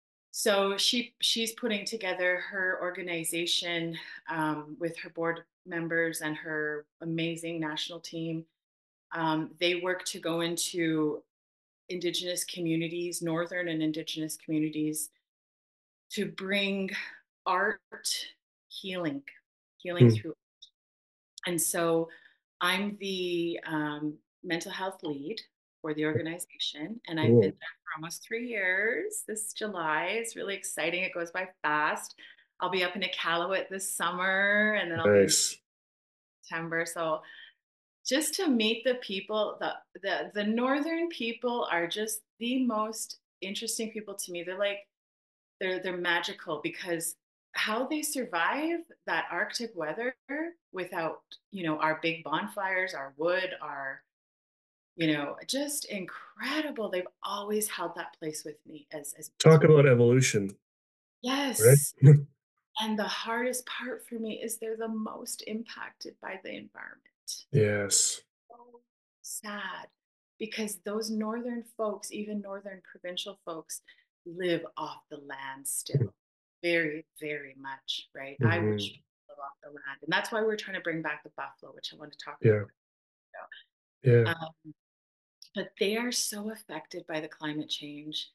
So she she's putting together her organization, um, with her board members and her amazing national team. Um, they work to go into Indigenous communities, Northern and Indigenous communities, to bring art, healing, healing Mm. through. And so I'm the um, mental health lead for the organization, and I've been Cool. there for almost three years. This July is really exciting. It goes by fast. I'll be up in Iqaluit this summer, and then I'll be in Nice. September. So just to meet the people, the the the northern people are just the most interesting people to me. They're like they're they're magical because how they survive that Arctic weather without, you know, our big bonfires, our wood, our, you know, just incredible. They've always held that place with me as as, as Talk about evolution, right? yes. And the hardest part for me is they're the most impacted by the environment. Yes. So sad because those northern folks, even northern provincial folks, live off the land still, very, very much, right? I Hmm. wish we live off the land, and that's why we're trying to bring back the buffalo, which I want to talk a little Yeah. bit Yeah. about. Um, but they are so affected by the climate change,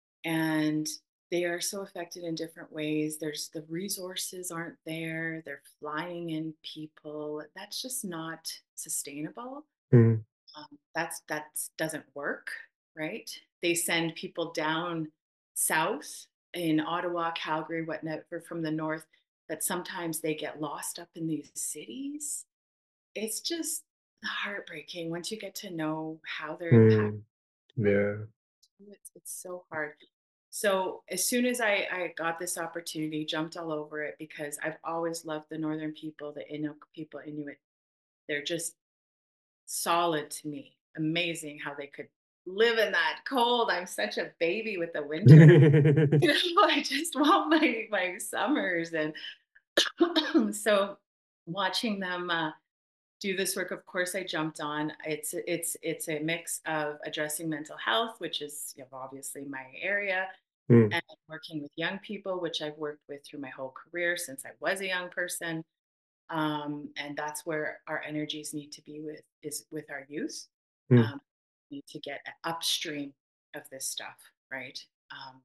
and they are so affected in different ways. There's the resources aren't there. They're flying in people. That's just not sustainable. Mm. Um, that's that doesn't work, right? They send people down south in Ottawa, Calgary, whatever from the north, that sometimes they get lost up in these cities. It's just heartbreaking once you get to know how they're impacted. Mm. Yeah. It's, it's so hard. So as soon as I, I got this opportunity, jumped all over it because I've always loved the northern people, the Inuk people, Inuit. They're just solid to me. Amazing how they could live in that cold. I'm such a baby with the winter. You know, I just want my my summers and so watching them uh, do this work, of course, I jumped on. It's it's it's a mix of addressing mental health, which is, you know, obviously my area, Mm, and working with young people, which I've worked with through my whole career since I was a young person. Um, and that's where our energies need to be with is with our youth. mm, Um, need to get upstream of this stuff, right? Um,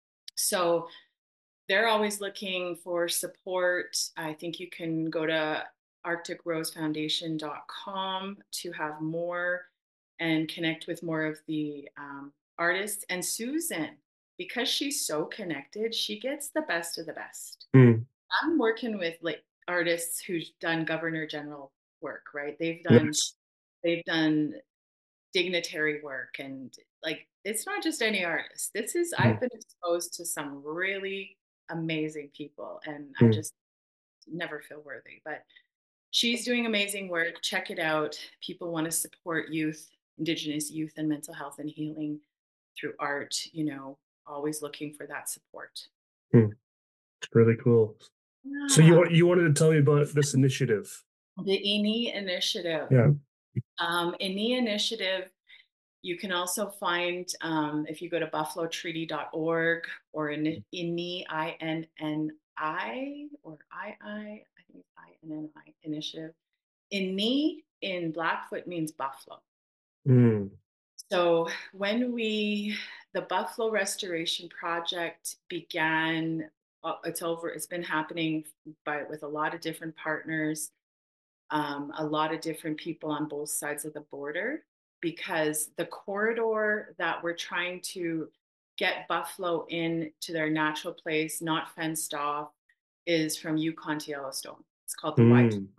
so they're always looking for support. I think you can go to arctic rose foundation dot com to have more and connect with more of the um, artists. And Susan, because she's so connected, she gets the best of the best. mm. I'm working with like artists who've done governor general work, right? They've done Yes. they've done dignitary work and like it's not just any artist. This is Mm, I've been exposed to some really amazing people and I mm. just never feel worthy. But she's doing amazing work. Check it out. People want to support youth, Indigenous youth and mental health and healing through art, you know, always looking for that support. Mm. It's really cool. So you Yeah. want you wanted to tell me about this initiative? The I N I initiative. Yeah. Um, in the initiative, you can also find, um, if you go to buffalo treaty dot org or in INNI, I N N I, or I I, I think it's I N N I initiative. INNI in Blackfoot means buffalo. Mm, So when we, the Buffalo Restoration Project began, uh, it's over, it's been happening by with a lot of different partners, um, a lot of different people on both sides of the border, because the corridor that we're trying to get buffalo in to their natural place, not fenced off, is from Yukon to Yellowstone. It's called the Wide. mm,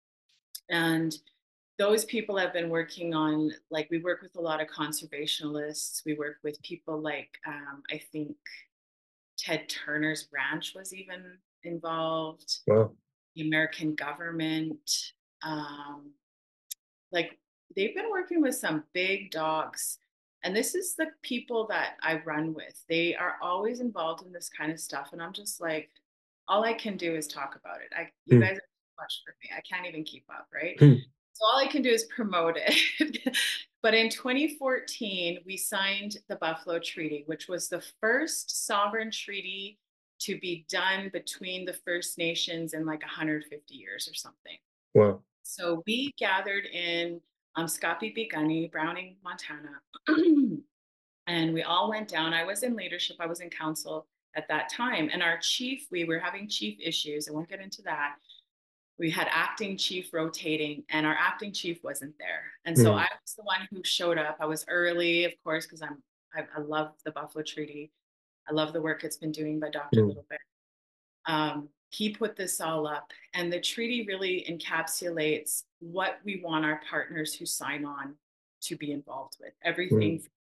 And those people have been working on, like, we work with a lot of conservationists. We work with people like, um, I think Ted Turner's ranch was even involved, wow. the American government. Um, like they've been working with some big dogs. And this is the people that I run with. They are always involved in this kind of stuff. And I'm just like, all I can do is talk about it. I you Mm, guys are too much for me. I can't even keep up, right? mm, So all I can do is promote it. But in twenty fourteen, we signed the Buffalo Treaty, which was the first sovereign treaty to be done between the First Nations in like one hundred fifty years or something. wow. So we gathered in um, Scotty Browning, Montana, and we all went down. I was in leadership, I was in council at that time. And our chief, we were having chief issues. I won't get into that. We had acting chief rotating, and our acting chief wasn't there. And so Mm, I was the one who showed up. I was early, of course, because I'm I, I love the Buffalo Treaty. I love the work it's been doing by Doctor mm, Little Bear. Um, he put this all up, and the treaty really encapsulates what we want our partners who sign on to be involved with. Everything mm, from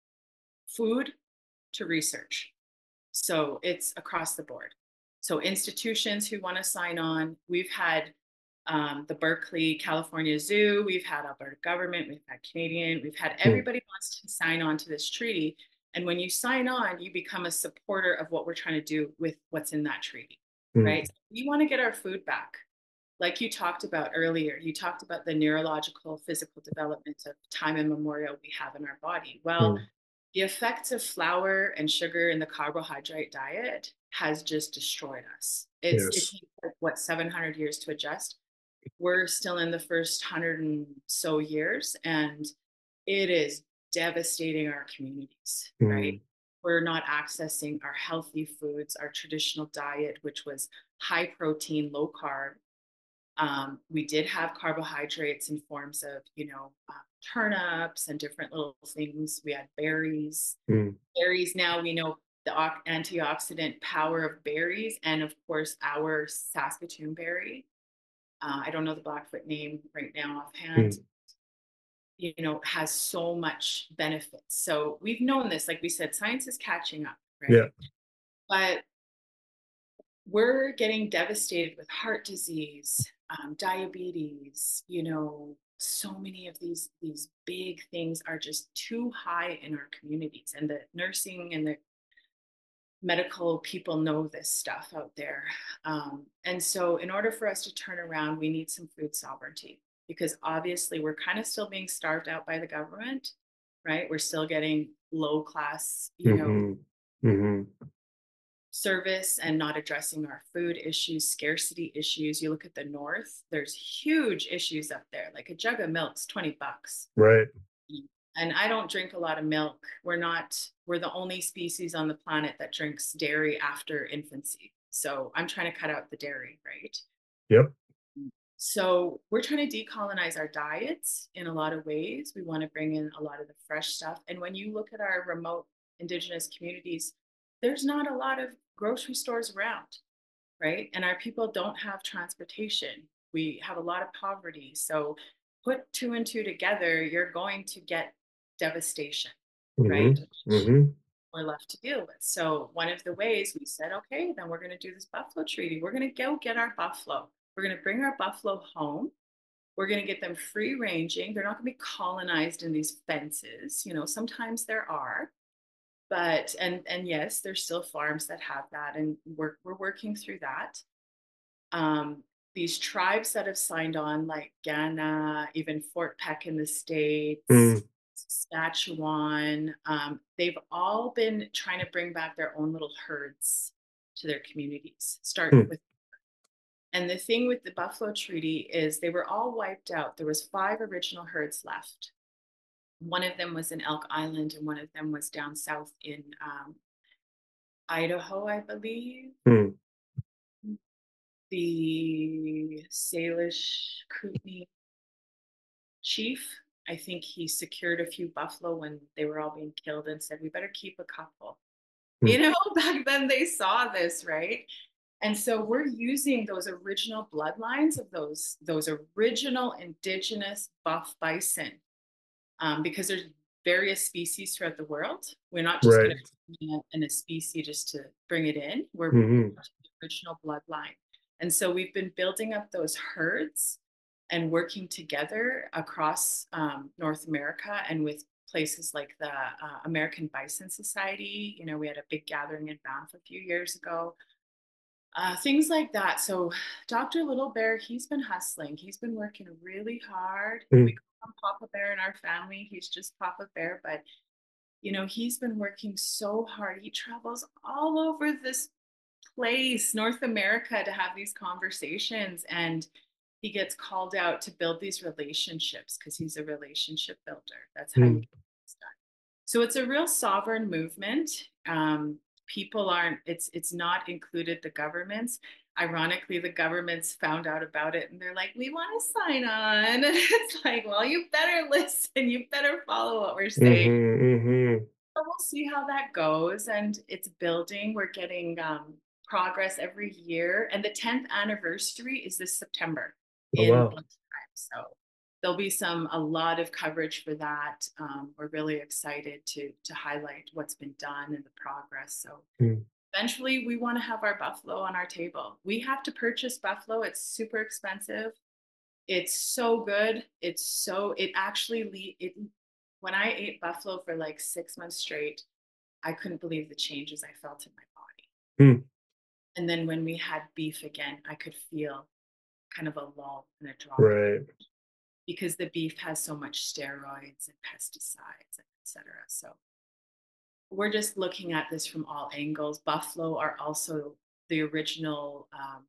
food to research. So it's across the board. So institutions who want to sign on, we've had um, the Berkeley, California Zoo, we've had Alberta government, we've had Canadian, we've had mm, everybody wants to sign on to this treaty. And when you sign on, you become a supporter of what we're trying to do with what's in that treaty, right? mm, So we want to get our food back. Like you talked about earlier, you talked about the neurological, physical development of time immemorial we have in our body. Well, mm. the effects of flour and sugar in the carbohydrate diet has just destroyed us. It's it Yes. takes like what seven hundred years to adjust. We're still in the first hundred and so years, and it is devastating our communities, right? Mm, We're not accessing our healthy foods, our traditional diet, which was high protein, low carb. Um, we did have carbohydrates in forms of, you know, uh, turnips and different little things. We had berries. mm, Berries, now we know the antioxidant power of berries, and of course, our Saskatoon berry. Uh, I don't know the Blackfoot name right now offhand. mm. You know, has so much benefits. So we've known this, like we said, science is catching up, Yeah. right? But we're getting devastated with heart disease, um, diabetes, you know, so many of these these big things are just too high in our communities, and the nursing and the medical people know this stuff out there. Um, and so, in order for us to turn around, we need some food sovereignty because obviously we're kind of still being starved out by the government, right? We're still getting low class, you know, Mm-hmm. Mm-hmm. service and not addressing our food issues, scarcity issues. You look at the north, there's huge issues up there. Like a jug of milk's twenty bucks. Right. And I don't drink a lot of milk. We're not, we're the only species on the planet that drinks dairy after infancy. So I'm trying to cut out the dairy, right? Yep. So we're trying to decolonize our diets in a lot of ways. We want to bring in a lot of the fresh stuff. And when you look at our remote indigenous communities, there's not a lot of grocery stores around, right? And our people don't have transportation. We have a lot of poverty. So put two and two together, you're going to get devastation, right? Mm-hmm. Mm-hmm. We're left to deal with. So one of the ways we said, okay, then we're going to do this buffalo treaty. We're going to go get our buffalo. We're going to bring our buffalo home. We're going to get them free ranging. They're not going to be colonized in these fences. You know, sometimes there are, but and and yes, there's still farms that have that, and we're we're working through that. Um, these tribes that have signed on, like Ghana, even Fort Peck in the States, Mm. Saskatchewan, um, they've all been trying to bring back their own little herds to their communities. Start Mm. with, and the thing with the Buffalo Treaty is they were all wiped out. There was five original herds left. One of them was in Elk Island, and one of them was down south in um, Idaho, I believe. Mm. The Salish Kootenai chief, I think he secured a few buffalo when they were all being killed and said, we better keep a couple. Mm. You know, back then they saw this, right? And so we're using those original bloodlines of those, those original indigenous buff bison, um, because there's various species throughout the world. We're not just going Right. to in a, in a species just to bring it in. We're Mm-hmm. the original bloodline. And so we've been building up those herds and working together across um, North America and with places like the uh, American Bison Society. You know, we had a big gathering in Banff a few years ago. Uh, things like that. So Doctor Little Bear, he's been hustling. He's been working really hard. We Mm. call him Papa Bear in our family. He's just Papa Bear, but you know, he's been working so hard. He travels all over this place, North America, to have these conversations. And he gets called out to build these relationships because he's a relationship builder. That's how you Mm. get this done. So it's a real sovereign movement. Um, people aren't, it's it's not included the governments. Ironically, the governments found out about it and they're like, we want to sign on. And it's like, well, you better listen, you better follow what we're saying. Mm-hmm. Mm-hmm. So we'll see how that goes. And it's building. We're getting um, progress every year. And the tenth anniversary is this September Oh, in wow. time. So there'll be some a lot of coverage for that. Um, we're really excited to to highlight what's been done and the progress. So Mm. eventually we want to have our buffalo on our table. We have to purchase buffalo. It's super expensive. It's so good. It's so it actually le- it when I ate buffalo for like six months straight, I couldn't believe the changes I felt in my body. Mm. And then when we had beef again, I could feel kind of a lull and a drop in Right. because the beef has so much steroids and pesticides, et cetera. So we're just looking at this from all angles. Buffalo are also the original um,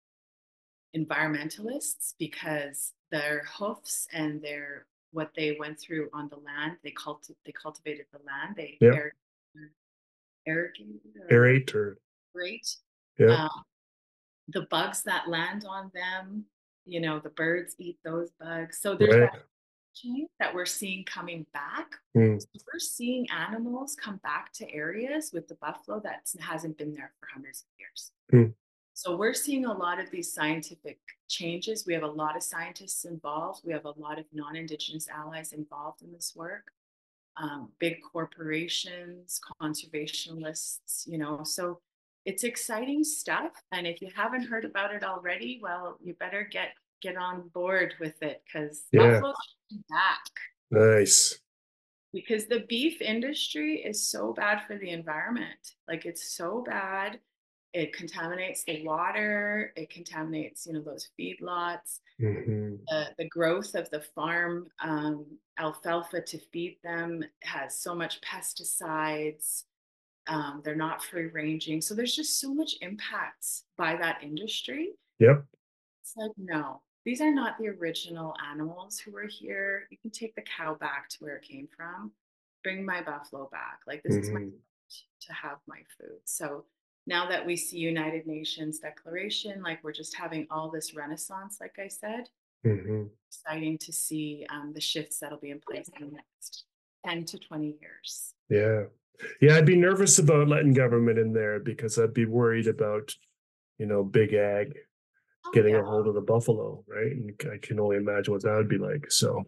environmentalists because their hoofs and their what they went through on the land, they culti- they cultivated the land, they Yep. air, irrigated or Aerate or great. yep. Um, the bugs that land on them, you know, the birds eat those bugs. So there's Right. that change that we're seeing coming back. Mm. So we're seeing animals come back to areas with the buffalo that hasn't been there for hundreds of years. Mm. So we're seeing a lot of these scientific changes. We have a lot of scientists involved. We have a lot of non-Indigenous allies involved in this work. Um, big corporations, conservationists, you know, so it's exciting stuff. And if you haven't heard about it already, well, you better get get on board with it because Yeah. buffalo's coming back. Nice. Because the beef industry is so bad for the environment. Like it's so bad. It contaminates the water. It contaminates, you know, those feedlots. Hmm. The, the growth of the farm um, alfalfa to feed them has so much pesticides. Um, they're not free ranging. So there's just so much impacts by that industry. Yep. It's like, no, these are not the original animals who were here. You can take the cow back to where it came from, bring my buffalo back. Like, this is my Hmm. to have my food. So now that we see United Nations declaration, like we're just having all this renaissance, like I said, Hmm. exciting to see um, the shifts that'll be in place in the next ten to twenty years. Yeah. Yeah, I'd be nervous about letting government in there because I'd be worried about, you know, big ag Oh, getting yeah. a hold of the buffalo, right? And I can only imagine what that would be like. So,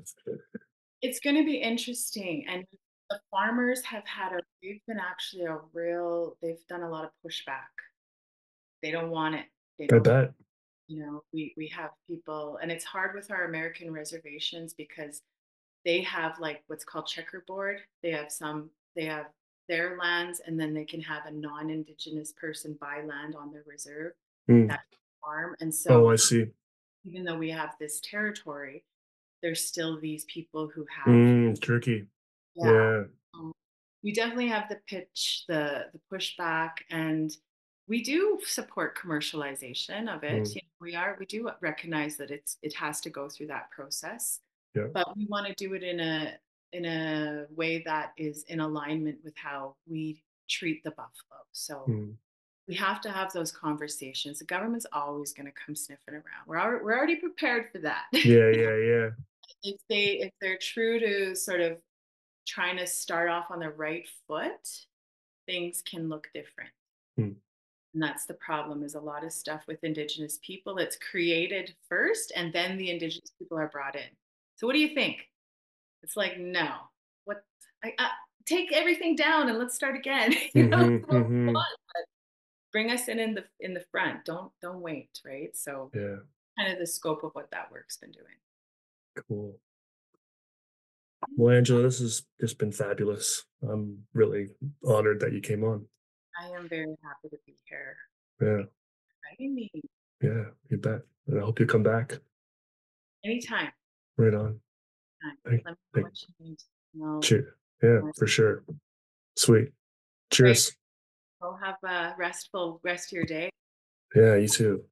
It's going to be interesting. And the farmers have had a, they've been actually a real, they've done a lot of pushback. They don't want it. They I don't, bet. you know, we, we have people, and it's hard with our American reservations because they have like what's called checkerboard. They have some, they have their lands, and then they can have a non-indigenous person buy land on their reserve Mm. that farm. And Oh, so I see. even though we have this territory, there's still these people who have, Mm, tricky. yeah. Yeah. um, we definitely have the pitch, the the pushback, and we do support commercialization of it. Mm, You know, we are we do recognize that it's it has to go through that process, yeah. but we want to do it in a in a way that is in alignment with how we treat the buffalo. So Mm. we have to have those conversations. The government's always going to come sniffing around. We're already, we're already prepared for that. Yeah, yeah, yeah. if they if they're true to sort of trying to start off on the right foot, things can look different. Mm. And that's the problem is a lot of stuff with indigenous people, it's created first and then the indigenous people are brought in. So what do you think? It's like, no, what I, uh, take everything down and let's start again. you know, Hmm. Hmm. bring us in in the in the front. Don't don't wait, right? So Yeah. kind of the scope of what that work's been doing. Cool. Well, Angela, this has just been fabulous. I'm really honored that you came on. I am very happy to be here. Yeah. Inviting me Yeah, you bet. And I hope you come back. anytime. Right on. Anytime. Thank, Let me know thank, what you need. No, cheers. Yeah, no, for sure. Sweet. great. Cheers. Go have a restful rest of your day. Yeah, you too.